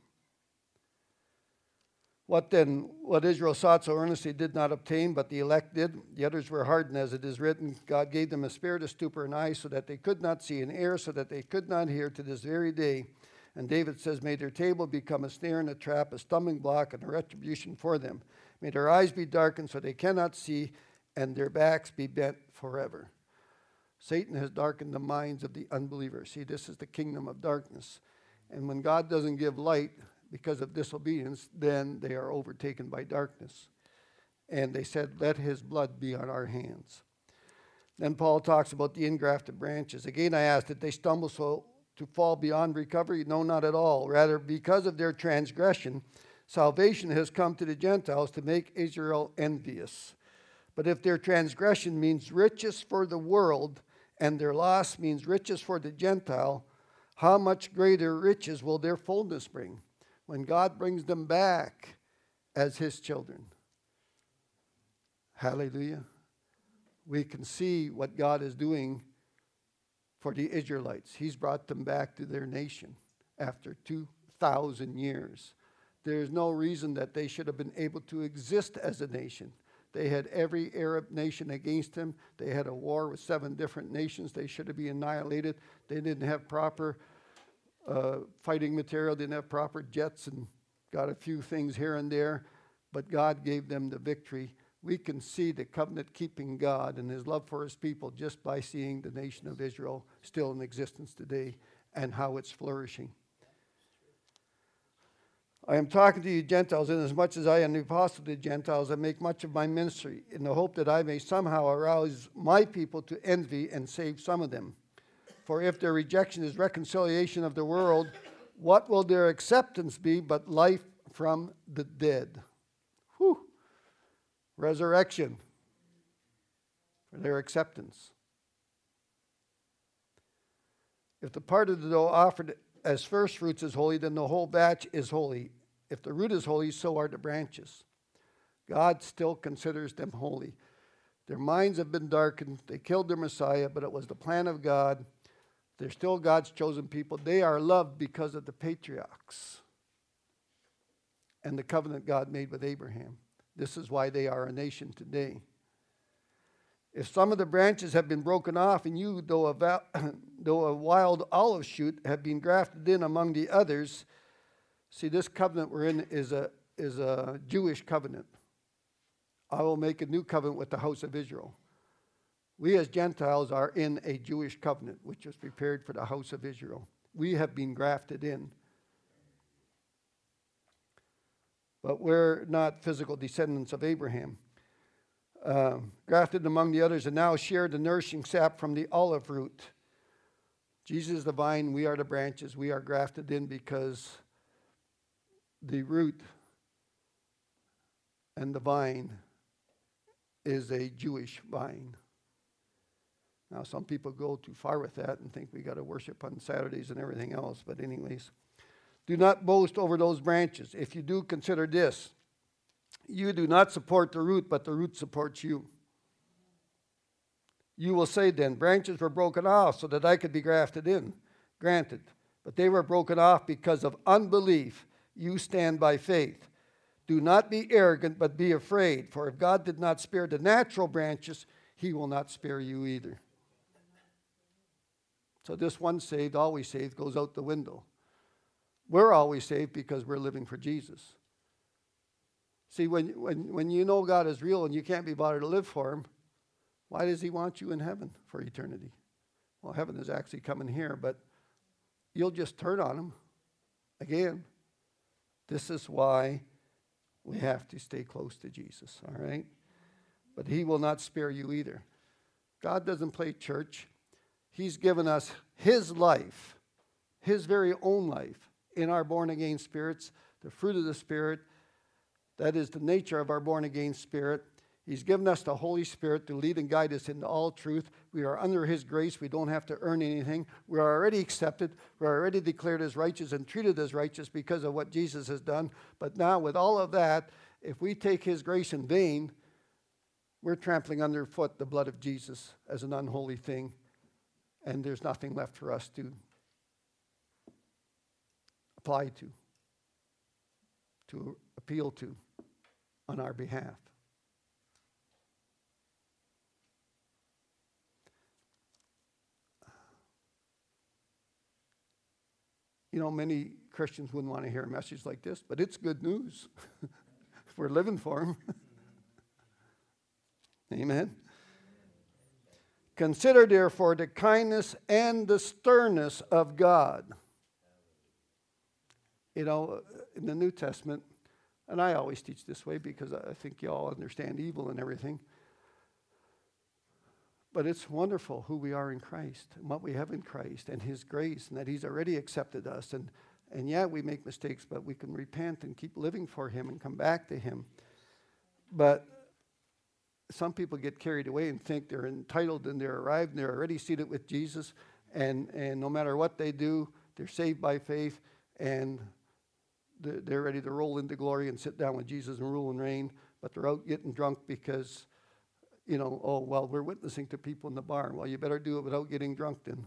What then? What Israel sought so earnestly did not obtain, but the elect did. The others were hardened, as it is written, God gave them a spirit of stupor and eyes so that they could not see, an ear so that they could not hear to this very day. And David says, may their table become a snare and a trap, a stumbling block and a retribution for them. May their eyes be darkened so they cannot see, and their backs be bent forever. Satan has darkened the minds of the unbelievers. See, this is the kingdom of darkness. And when God doesn't give light, because of disobedience, then they are overtaken by darkness. And they said, let his blood be on our hands. Then Paul talks about the engrafted branches. Again, I asked, did they stumble so to fall beyond recovery? No, not at all. Rather, because of their transgression, salvation has come to the Gentiles to make Israel envious. But if their transgression means riches for the world, and their loss means riches for the Gentile, how much greater riches will their fullness bring when God brings them back as his children? Hallelujah. We can see what God is doing for the Israelites. He's brought them back to their nation after 2,000 years. There's no reason that they should have been able to exist as a nation. They had every Arab nation against them. They had a war with 7 different nations. They should have been annihilated. They didn't have proper fighting material, didn't have proper jets, and got a few things here and there. But God gave them the victory. We can see the covenant-keeping God and his love for his people just by seeing the nation of Israel still in existence today and how it's flourishing. I am talking to you Gentiles, inasmuch as I am the apostle to the Gentiles, I make much of my ministry in the hope that I may somehow arouse my people to envy and save some of them. For if their rejection is reconciliation of the world, what will their acceptance be but life from the dead? Whew. Resurrection for their acceptance. If the part of the dough offered as first fruits is holy, then the whole batch is holy. If the root is holy, so are the branches. God still considers them holy. Their minds have been darkened. They killed their Messiah, but it was the plan of God. They're still God's chosen people. They are loved because of the patriarchs and the covenant God made with Abraham. This is why they are a nation today. If some of the branches have been broken off, and you, though a wild olive shoot, have been grafted in among the others, see, this covenant we're in is a Jewish covenant. I will make a new covenant with the house of Israel. We as Gentiles are in a Jewish covenant, which was prepared for the house of Israel. We have been grafted in. But we're not physical descendants of Abraham. Grafted among the others and now share the nourishing sap from the olive root. Jesus is the vine, we are the branches. We are grafted in because the root and the vine is a Jewish vine. Now, some people go too far with that and think we got to worship on Saturdays and everything else. But anyways, do not boast over those branches. If you do, consider this. You do not support the root, but the root supports you. You will say then, branches were broken off so that I could be grafted in. Granted, but they were broken off because of unbelief. You stand by faith. Do not be arrogant, but be afraid. For if God did not spare the natural branches, he will not spare you either. So this one saved, always saved, goes out the window. We're always saved because we're living for Jesus. See, when you know God is real and you can't be bothered to live for him, why does he want you in heaven for eternity? Well, heaven is actually coming here, but you'll just turn on him again. This is why we have to stay close to Jesus, all right? But he will not spare you either. God doesn't play church. He's given us his life, his very own life in our born-again spirits, the fruit of the Spirit. That is the nature of our born-again spirit. He's given us the Holy Spirit to lead and guide us into all truth. We are under his grace. We don't have to earn anything. We are already accepted. We are already declared as righteous and treated as righteous because of what Jesus has done. But now with all of that, if we take his grace in vain, we're trampling underfoot the blood of Jesus as an unholy thing. And there's nothing left for us to apply to appeal to on our behalf. You know, many Christians wouldn't want to hear a message like this, but it's good news. We're living for him. Amen. Consider, therefore, the kindness and the sternness of God. in the New Testament, and I always teach this way because I think you all understand evil and everything. But it's wonderful who we are in Christ and what we have in Christ and His grace and that He's already accepted us. And yeah, we make mistakes, but we can repent and keep living for Him and come back to Him. But some people get carried away and think they're entitled and they're arrived and they're already seated with Jesus. And no matter what they do, they're saved by faith and they're ready to roll into glory and sit down with Jesus and rule and reign. But they're out getting drunk because, we're witnessing to people in the bar. Well, you better do it without getting drunk then.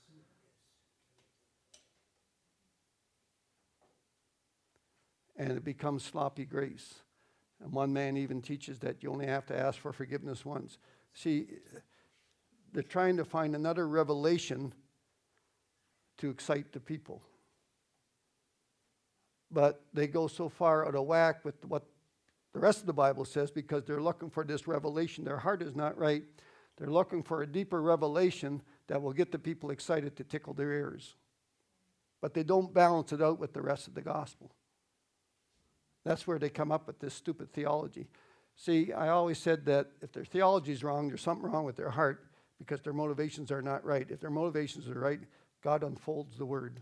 And it becomes sloppy grace. And one man even teaches that you only have to ask for forgiveness once. See, they're trying to find another revelation to excite the people. But they go so far out of whack with what the rest of the Bible says because they're looking for this revelation. Their heart is not right. They're looking for a deeper revelation that will get the people excited to tickle their ears. But they don't balance it out with the rest of the gospel. That's where they come up with this stupid theology. See, I always said that if their theology is wrong, there's something wrong with their heart because their motivations are not right. If their motivations are right, God unfolds the word.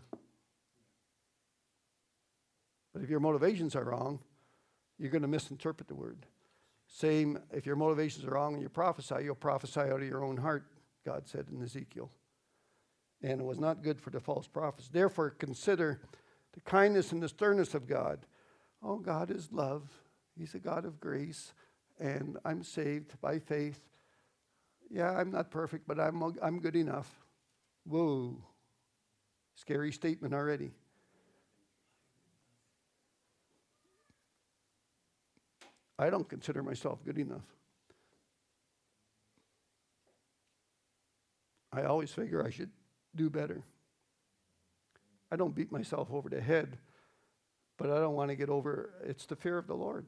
But if your motivations are wrong, you're going to misinterpret the word. Same, if your motivations are wrong and you prophesy, you'll prophesy out of your own heart, God said in Ezekiel. And it was not good for the false prophets. Therefore, consider the kindness and the sternness of God. Oh, God is love. He's a God of grace. And I'm saved by faith. Yeah, I'm not perfect, but I'm good enough. Whoa. Scary statement already. I don't consider myself good enough. I always figure I should do better. I don't beat myself over the head, but I don't want to get over, it's the fear of the Lord.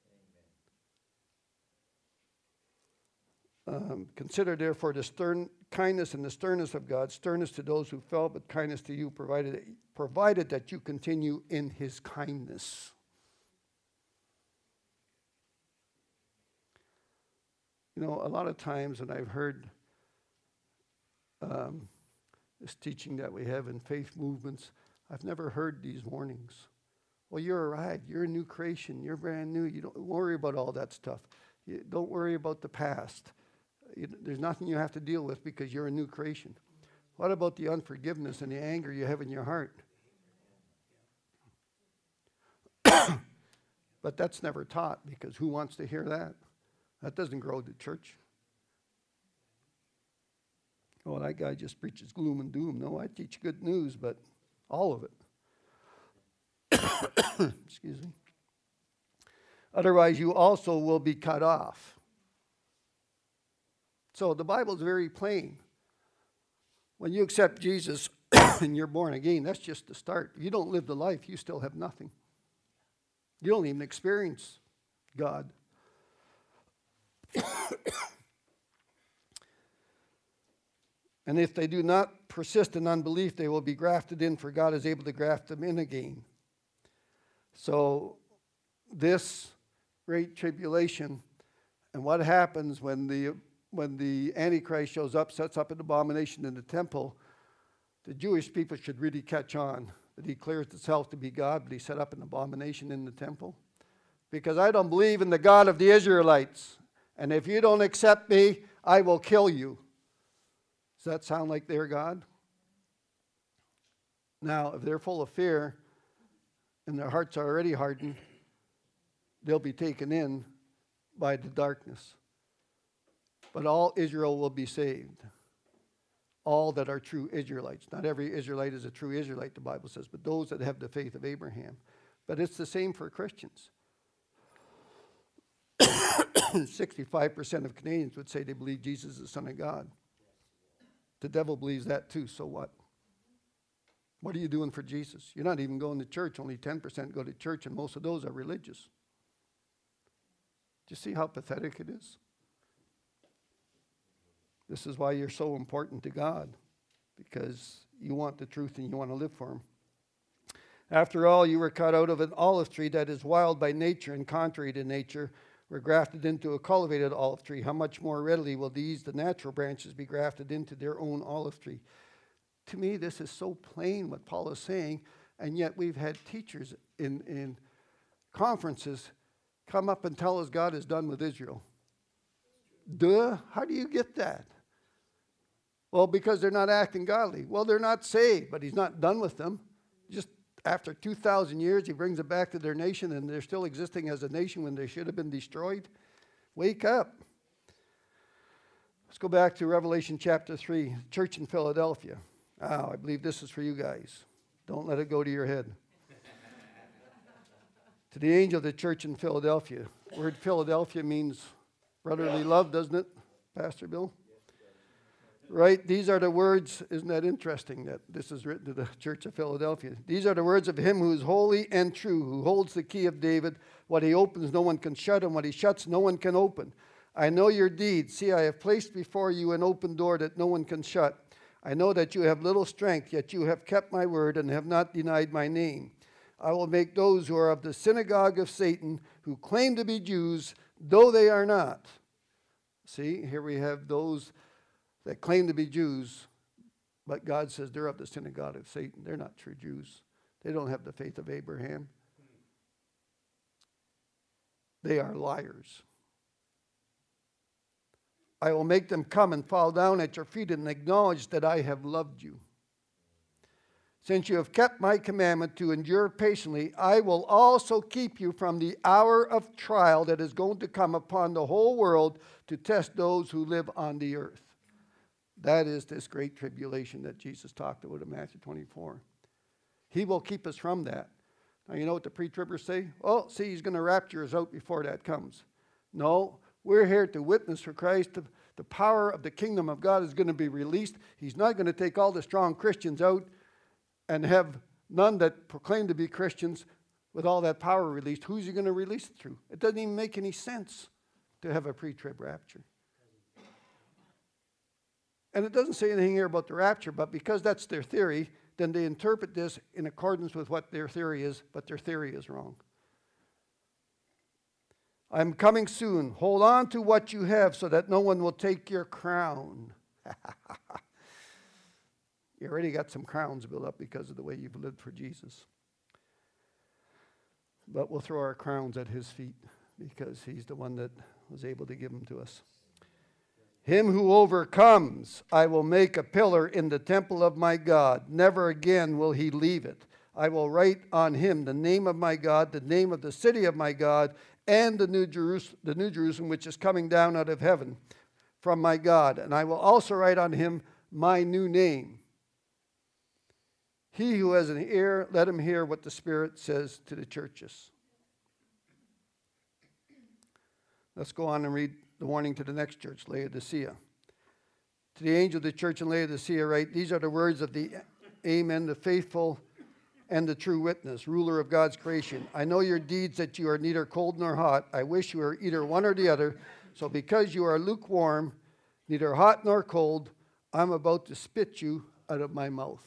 Consider therefore the stern kindness and the sternness of God, sternness to those who fell, but kindness to you, provided that you continue in His kindness. A lot of times when I've heard this teaching that we have in faith movements, I've never heard these warnings. Well, you're arrived. You're a new creation. You're brand new. You don't worry about all that stuff. You don't worry about the past. There's nothing you have to deal with because you're a new creation. What about the unforgiveness and the anger you have in your heart? But that's never taught because who wants to hear that? That doesn't grow the church. Oh, that guy just preaches gloom and doom. No, I teach good news, but all of it. Excuse me. Otherwise, you also will be cut off. So the Bible is very plain. When you accept Jesus and you're born again, that's just the start. If you don't live the life, you still have nothing. You don't even experience God. And if they do not persist in unbelief, they will be grafted in, for God is able to graft them in again. So this great tribulation, and what happens when the Antichrist shows up, sets up an abomination in the temple, the Jewish people should really catch on that he declares himself to be God, but he set up an abomination in the temple. Because I don't believe in the God of the Israelites. And if you don't accept me, I will kill you. Does that sound like their God? Now, if they're full of fear and their hearts are already hardened, they'll be taken in by the darkness. But all Israel will be saved. All that are true Israelites. Not every Israelite is a true Israelite, the Bible says, but those that have the faith of Abraham. But it's the same for Christians. 65% of Canadians would say they believe Jesus is the Son of God. The devil believes that too, so what? What are you doing for Jesus? You're not even going to church. Only 10% go to church, and most of those are religious. Do you see how pathetic it is? This is why you're so important to God, because you want the truth and you want to live for Him. After all, you were cut out of an olive tree that is wild by nature and contrary to nature, were grafted into a cultivated olive tree. How much more readily will these, the natural branches, be grafted into their own olive tree? To me, this is so plain what Paul is saying, and yet we've had teachers in conferences come up and tell us God is done with Israel. Duh, how do you get that? Well, because they're not acting godly. Well, they're not saved, but he's not done with them. Just after 2,000 years, he brings it back to their nation, and they're still existing as a nation when they should have been destroyed. Wake up. Let's go back to Revelation chapter 3, church in Philadelphia. I believe this is for you guys. Don't let it go to your head. To the angel of the church in Philadelphia. The word Philadelphia means brotherly love, doesn't it, Pastor Bill? Right? These are the words. Isn't that interesting that this is written to the church of Philadelphia? These are the words of him who is holy and true, who holds the key of David. What he opens, no one can shut, and what he shuts, no one can open. I know your deeds. See, I have placed before you an open door that no one can shut. I know that you have little strength, yet you have kept my word and have not denied my name. I will make those who are of the synagogue of Satan, who claim to be Jews, though they are not. See, here we have those that claim to be Jews, but God says they're of the synagogue of Satan. They're not true Jews. They don't have the faith of Abraham. They are liars. I will make them come and fall down at your feet and acknowledge that I have loved you. Since you have kept my commandment to endure patiently, I will also keep you from the hour of trial that is going to come upon the whole world to test those who live on the earth. That is this great tribulation that Jesus talked about in Matthew 24. He will keep us from that. Now, you know what the pre-tribbers say? Oh, see, he's going to rapture us out before that comes. No, we're here to witness for Christ. The power of the kingdom of God is going to be released. He's not going to take all the strong Christians out and have none that proclaim to be Christians with all that power released. Who's he going to release it through? It doesn't even make any sense to have a pre-trib rapture. And it doesn't say anything here about the rapture, but because that's their theory, then they interpret this in accordance with what their theory is, but their theory is wrong. I'm coming soon. Hold on to what you have so that no one will take your crown. You already got some crowns built up because of the way you've lived for Jesus. But we'll throw our crowns at his feet because he's the one that was able to give them to us. Him who overcomes, I will make a pillar in the temple of my God. Never again will he leave it. I will write on him the name of my God, the name of the city of my God, and the New Jerusalem, which is coming down out of heaven from my God. And I will also write on him my new name. He who has an ear, let him hear what the Spirit says to the churches. Let's go on and read the warning to the next church, Laodicea. To the angel of the church in Laodicea write, these are the words of the Amen, the faithful and the true witness, ruler of God's creation. I know your deeds, that you are neither cold nor hot. I wish you were either one or the other. So because you are lukewarm, neither hot nor cold, I'm about to spit you out of my mouth.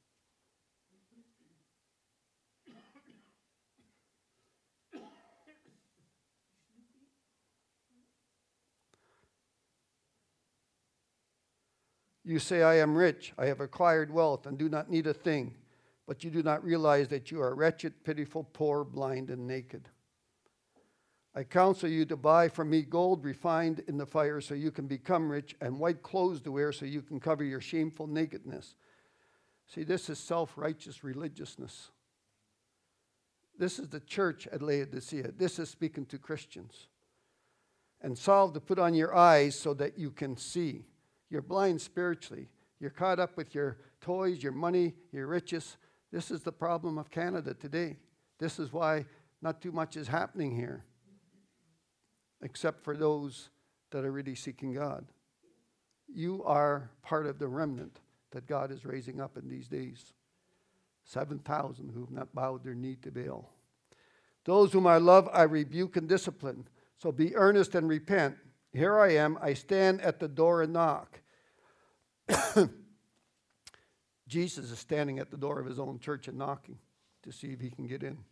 You say, I am rich, I have acquired wealth, and do not need a thing. But you do not realize that you are wretched, pitiful, poor, blind, and naked. I counsel you to buy from me gold refined in the fire so you can become rich, and white clothes to wear so you can cover your shameful nakedness. See, this is self-righteous religiousness. This is the church at Laodicea. This is speaking to Christians. And solve to put on your eyes so that you can see. You're blind spiritually. You're caught up with your toys, your money, your riches. This is the problem of Canada today. This is why not too much is happening here, except for those that are really seeking God. You are part of the remnant that God is raising up in these days. 7,000 who have not bowed their knee to Baal. Those whom I love, I rebuke and discipline. So be earnest and repent. Here I am. I stand at the door and knock. Jesus is standing at the door of his own church and knocking. to see if he can get in.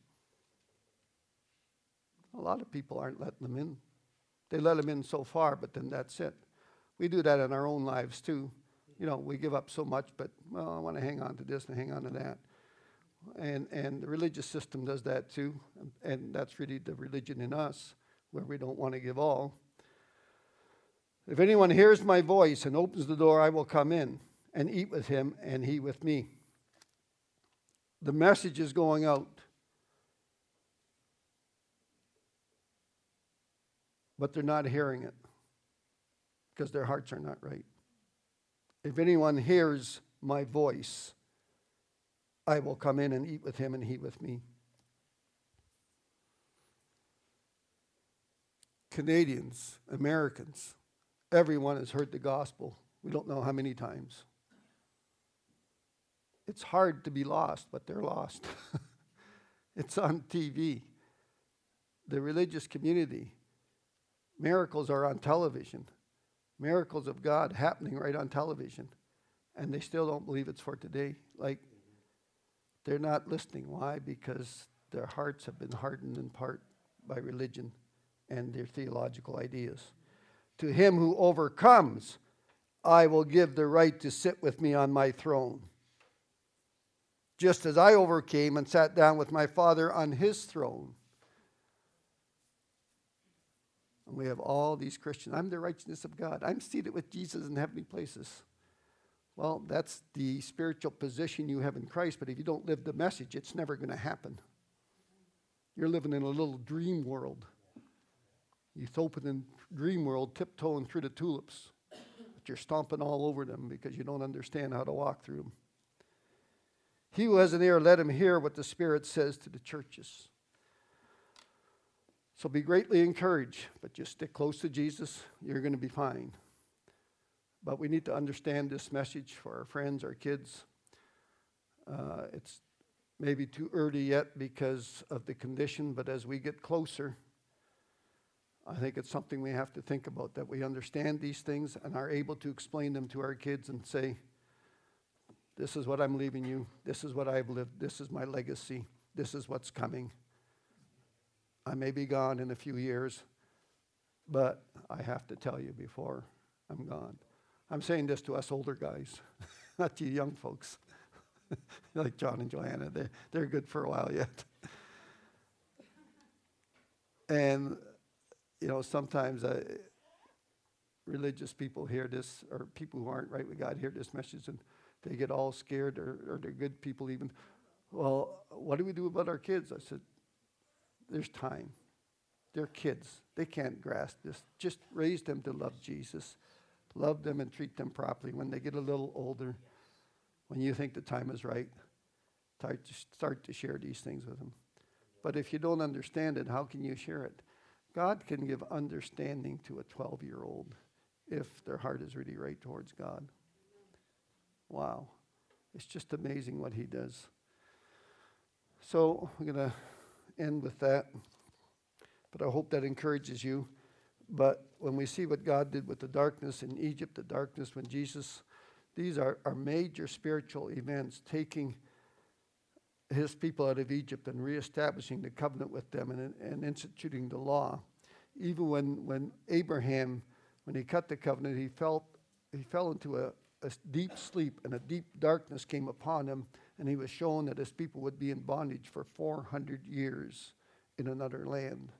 A lot of people aren't letting them in. They let them in so far, but then that's it. We do that in our own lives too. You know, we give up so much, but, well, I want to hang on to this and hang on to that. And the religious system does that too. And that's really the religion in us, where we don't want to give all. If anyone hears my voice and opens the door, I will come in and eat with him and he with me. The message is going out. But they're not hearing it because their hearts are not right. If anyone hears my voice, I will come in and eat with him and he with me. Canadians, Americans, everyone has heard the gospel. We don't know how many times. It's hard to be lost, but they're lost. It's on TV. The religious community, miracles are on television. Miracles of God happening right on television. And they still don't believe it's for today. Like, they're not listening. Why? Because their hearts have been hardened in part by religion and their theological ideas. To him who overcomes, I will give the right to sit with me on my throne. Just as I overcame and sat down with my Father on his throne. And we have all these Christians. I'm the righteousness of God. I'm seated with Jesus in heavenly places. Well, that's the spiritual position you have in Christ, but if you don't live the message, it's never going to happen. You're living in a little dream world. You open in dream world, tiptoeing through the tulips, but you're stomping all over them because you don't understand how to walk through them. He who has an ear, let him hear what the Spirit says to the churches. So be greatly encouraged, but just stick close to Jesus. You're going to be fine. But we need to understand this message for our friends, our kids. It's maybe too early yet because of the condition, but as we get closer, I think it's something we have to think about, that we understand these things and are able to explain them to our kids and say, this is what I'm leaving you. This is what I've lived. This is my legacy. This is what's coming. I may be gone in a few years, but I have to tell you before I'm gone. I'm saying this to us older guys, not to you young folks. Like John and Joanna, they're good for a while yet. And, you know, sometimes religious people hear this, or people who aren't right with God hear this message, and they get all scared, or they're good people even. Well, what do we do about our kids? I said, there's time. They're kids. They can't grasp this. Just raise them to love Jesus. Love them and treat them properly. When they get a little older, when you think the time is right, start to share these things with them. But if you don't understand it, how can you share it? God can give understanding to a 12-year-old if their heart is really right towards God. Wow. It's just amazing what he does. So we're going to end with that. But I hope that encourages you. But when we see what God did with the darkness in Egypt, the darkness when Jesus, these are major spiritual events, taking his people out of Egypt and reestablishing the covenant with them and instituting the law. Even when Abraham, when he cut the covenant, he fell into a deep sleep, and a deep darkness came upon him, and he was shown that his people would be in bondage for 400 years in another land.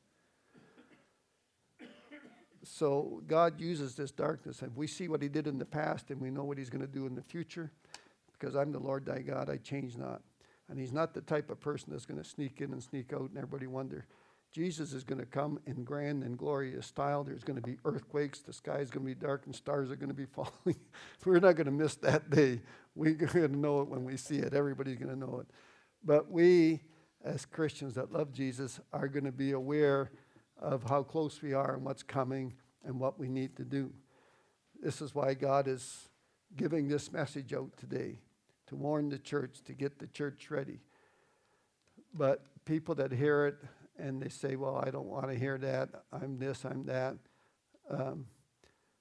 So God uses this darkness, and we see what he did in the past, and we know what he's going to do in the future, because I'm the Lord thy God, I change not. And he's not the type of person that's going to sneak in and sneak out and everybody wonder. Jesus is going to come in grand and glorious style. There's going to be earthquakes. The sky is going to be dark and stars are going to be falling. We're not going to miss that day. We're going to know it when we see it. Everybody's going to know it. But we, as Christians that love Jesus, are going to be aware of how close we are and what's coming and what we need to do. This is why God is giving this message out today, to warn the church, to get the church ready. But people that hear it and they say, well, I don't want to hear that, I'm this, I'm that.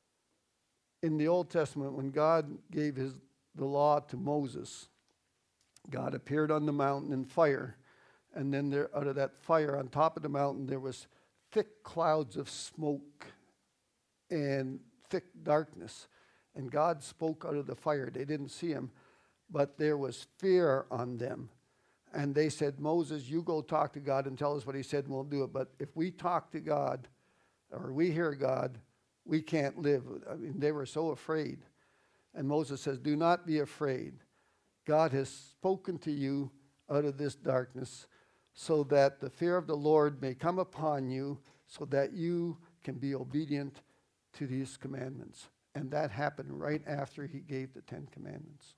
In the Old Testament, when God gave the law to Moses, God appeared on the mountain in fire, and then there, out of that fire on top of the mountain, there was thick clouds of smoke and thick darkness. And God spoke out of the fire. They didn't see him, but there was fear on them. And they said, Moses, you go talk to God and tell us what he said, and we'll do it. But if we talk to God, or we hear God, we can't live. I mean, they were so afraid. And Moses says, do not be afraid. God has spoken to you out of this darkness so that the fear of the Lord may come upon you, so that you can be obedient to these commandments. And that happened right after he gave the 10 commandments.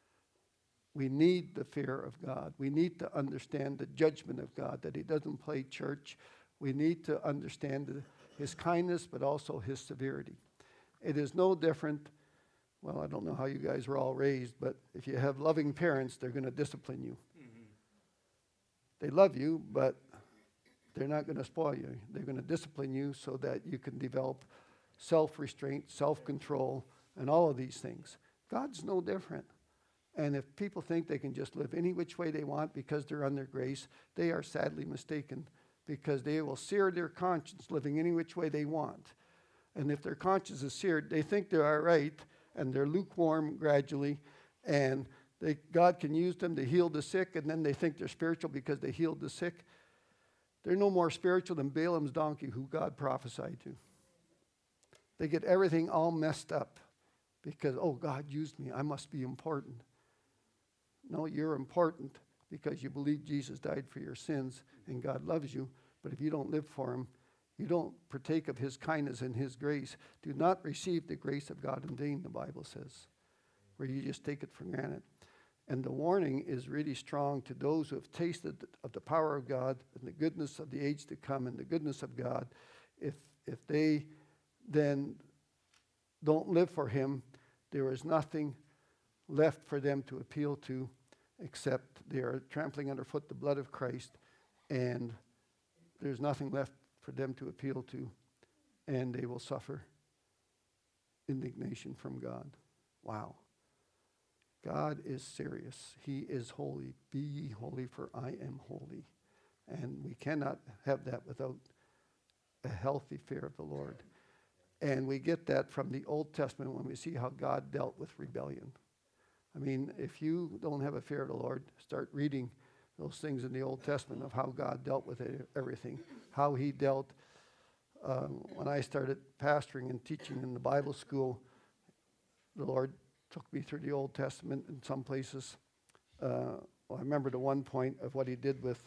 We need the fear of God. We need to understand the judgment of God, that he doesn't play church. We need to understand his kindness, but also his severity. It is no different. Well, I don't know how you guys were all raised, but if you have loving parents, they're going to discipline you. Mm-hmm. They love you, but they're not going to spoil you. They're going to discipline you so that you can develop self-restraint, self-control, and all of these things. God's no different. And if people think they can just live any which way they want because they're under grace, they are sadly mistaken, because they will sear their conscience living any which way they want. And if their conscience is seared, they think they're all right, and they're lukewarm gradually, and God can use them to heal the sick, and then they think they're spiritual because they healed the sick. They're no more spiritual than Balaam's donkey, who God prophesied to. They get everything all messed up because, oh, God used me. I must be important. No, you're important because you believe Jesus died for your sins and God loves you. But if you don't live for him, you don't partake of his kindness and his grace. Do not receive the grace of God in vain, the Bible says, where you just take it for granted. And the warning is really strong to those who have tasted of the power of God and the goodness of the age to come and the goodness of God. If they then don't live for him, there is nothing left for them to appeal to except they are trampling underfoot the blood of Christ, and there's nothing left for them to appeal to, and they will suffer indignation from God. Wow. God is serious. He is holy. Be ye holy, for I am holy. And we cannot have that without a healthy fear of the Lord. And we get that from the Old Testament when we see how God dealt with rebellion. I mean, if you don't have a fear of the Lord, start reading those things in the Old Testament of how God dealt with everything, how he dealt. When I started pastoring and teaching in the Bible school, the Lord took me through the Old Testament in some places. I remember the one point of what he did with,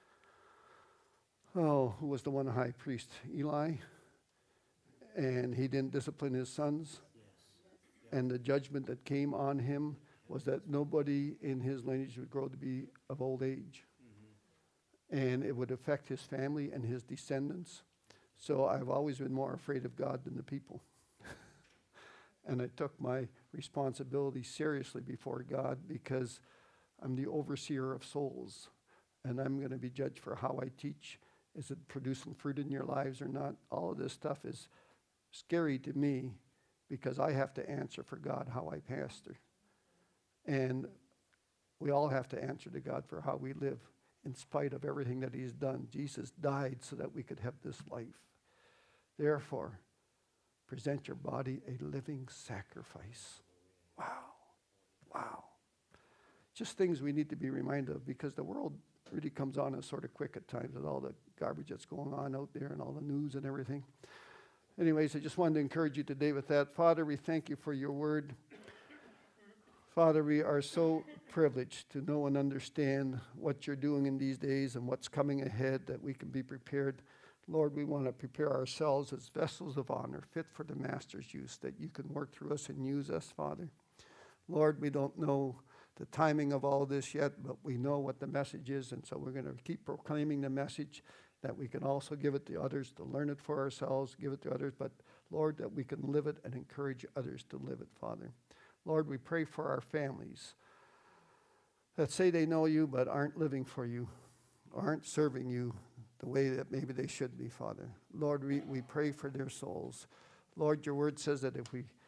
who was the one high priest? Eli. And he didn't discipline his sons. Yes. And the judgment that came on him was that nobody in his lineage would grow to be of old age. Mm-hmm. And it would affect his family and his descendants. So I've always been more afraid of God than the people. And I took my responsibility seriously before God because I'm the overseer of souls. And I'm going to be judged for how I teach. Is it producing fruit in your lives or not? All of this stuff is scary to me because I have to answer for God how I pastor. And we all have to answer to God for how we live in spite of everything that he's done. Jesus died so that we could have this life. Therefore, present your body a living sacrifice. Wow. Wow. Just things we need to be reminded of because the world really comes on us sort of quick at times with all the garbage that's going on out there and all the news and everything. Anyways, I just wanted to encourage you today with that. Father, we thank you for your word. Father, we are so privileged to know and understand what you're doing in these days and what's coming ahead, that we can be prepared. Lord, we want to prepare ourselves as vessels of honor, fit for the Master's use, that you can work through us and use us, Father. Lord, we don't know the timing of all this yet, but we know what the message is, and so we're going to keep proclaiming the message, that we can also give it to others, to learn it for ourselves, give it to others, but Lord, that we can live it and encourage others to live it, Father. Lord, we pray for our families that say they know you but aren't living for you, aren't serving you the way that maybe they should be, Father. Lord, we pray for their souls. Lord, your word says that if we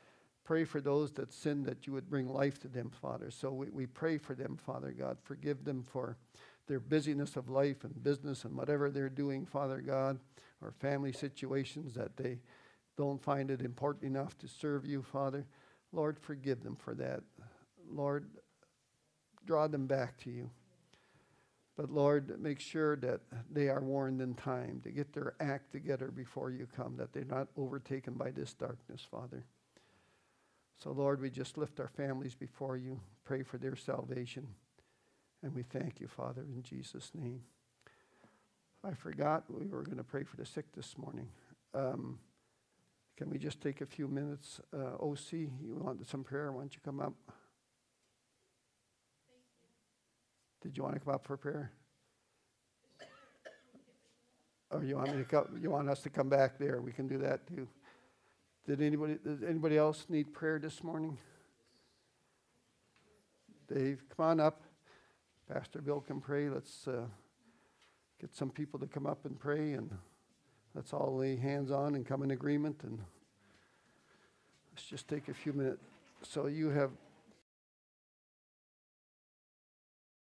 Pray for those that sin, that you would bring life to them, Father. So we pray for them, Father God. Forgive them for their busyness of life and business and whatever they're doing, Father God, or family situations that they don't find it important enough to serve you, Father. Lord, forgive them for that. Lord, draw them back to you. But Lord, make sure that they are warned in time to get their act together before you come, that they're not overtaken by this darkness, Father. So Lord, we just lift our families before you, pray for their salvation, and we thank you, Father, in Jesus' name. I forgot we were going to pray for the sick this morning. Can we just take a few minutes? OC, you wanted some prayer? Why don't you come up? Did you want to come up for prayer? Or you want me to come, you want us to come back there? We can do that too. Does anybody else need prayer this morning? Dave, come on up. Pastor Bill can pray. Let's get some people to come up and pray, and let's all lay hands on and come in agreement. And let's just take a few minutes. So you have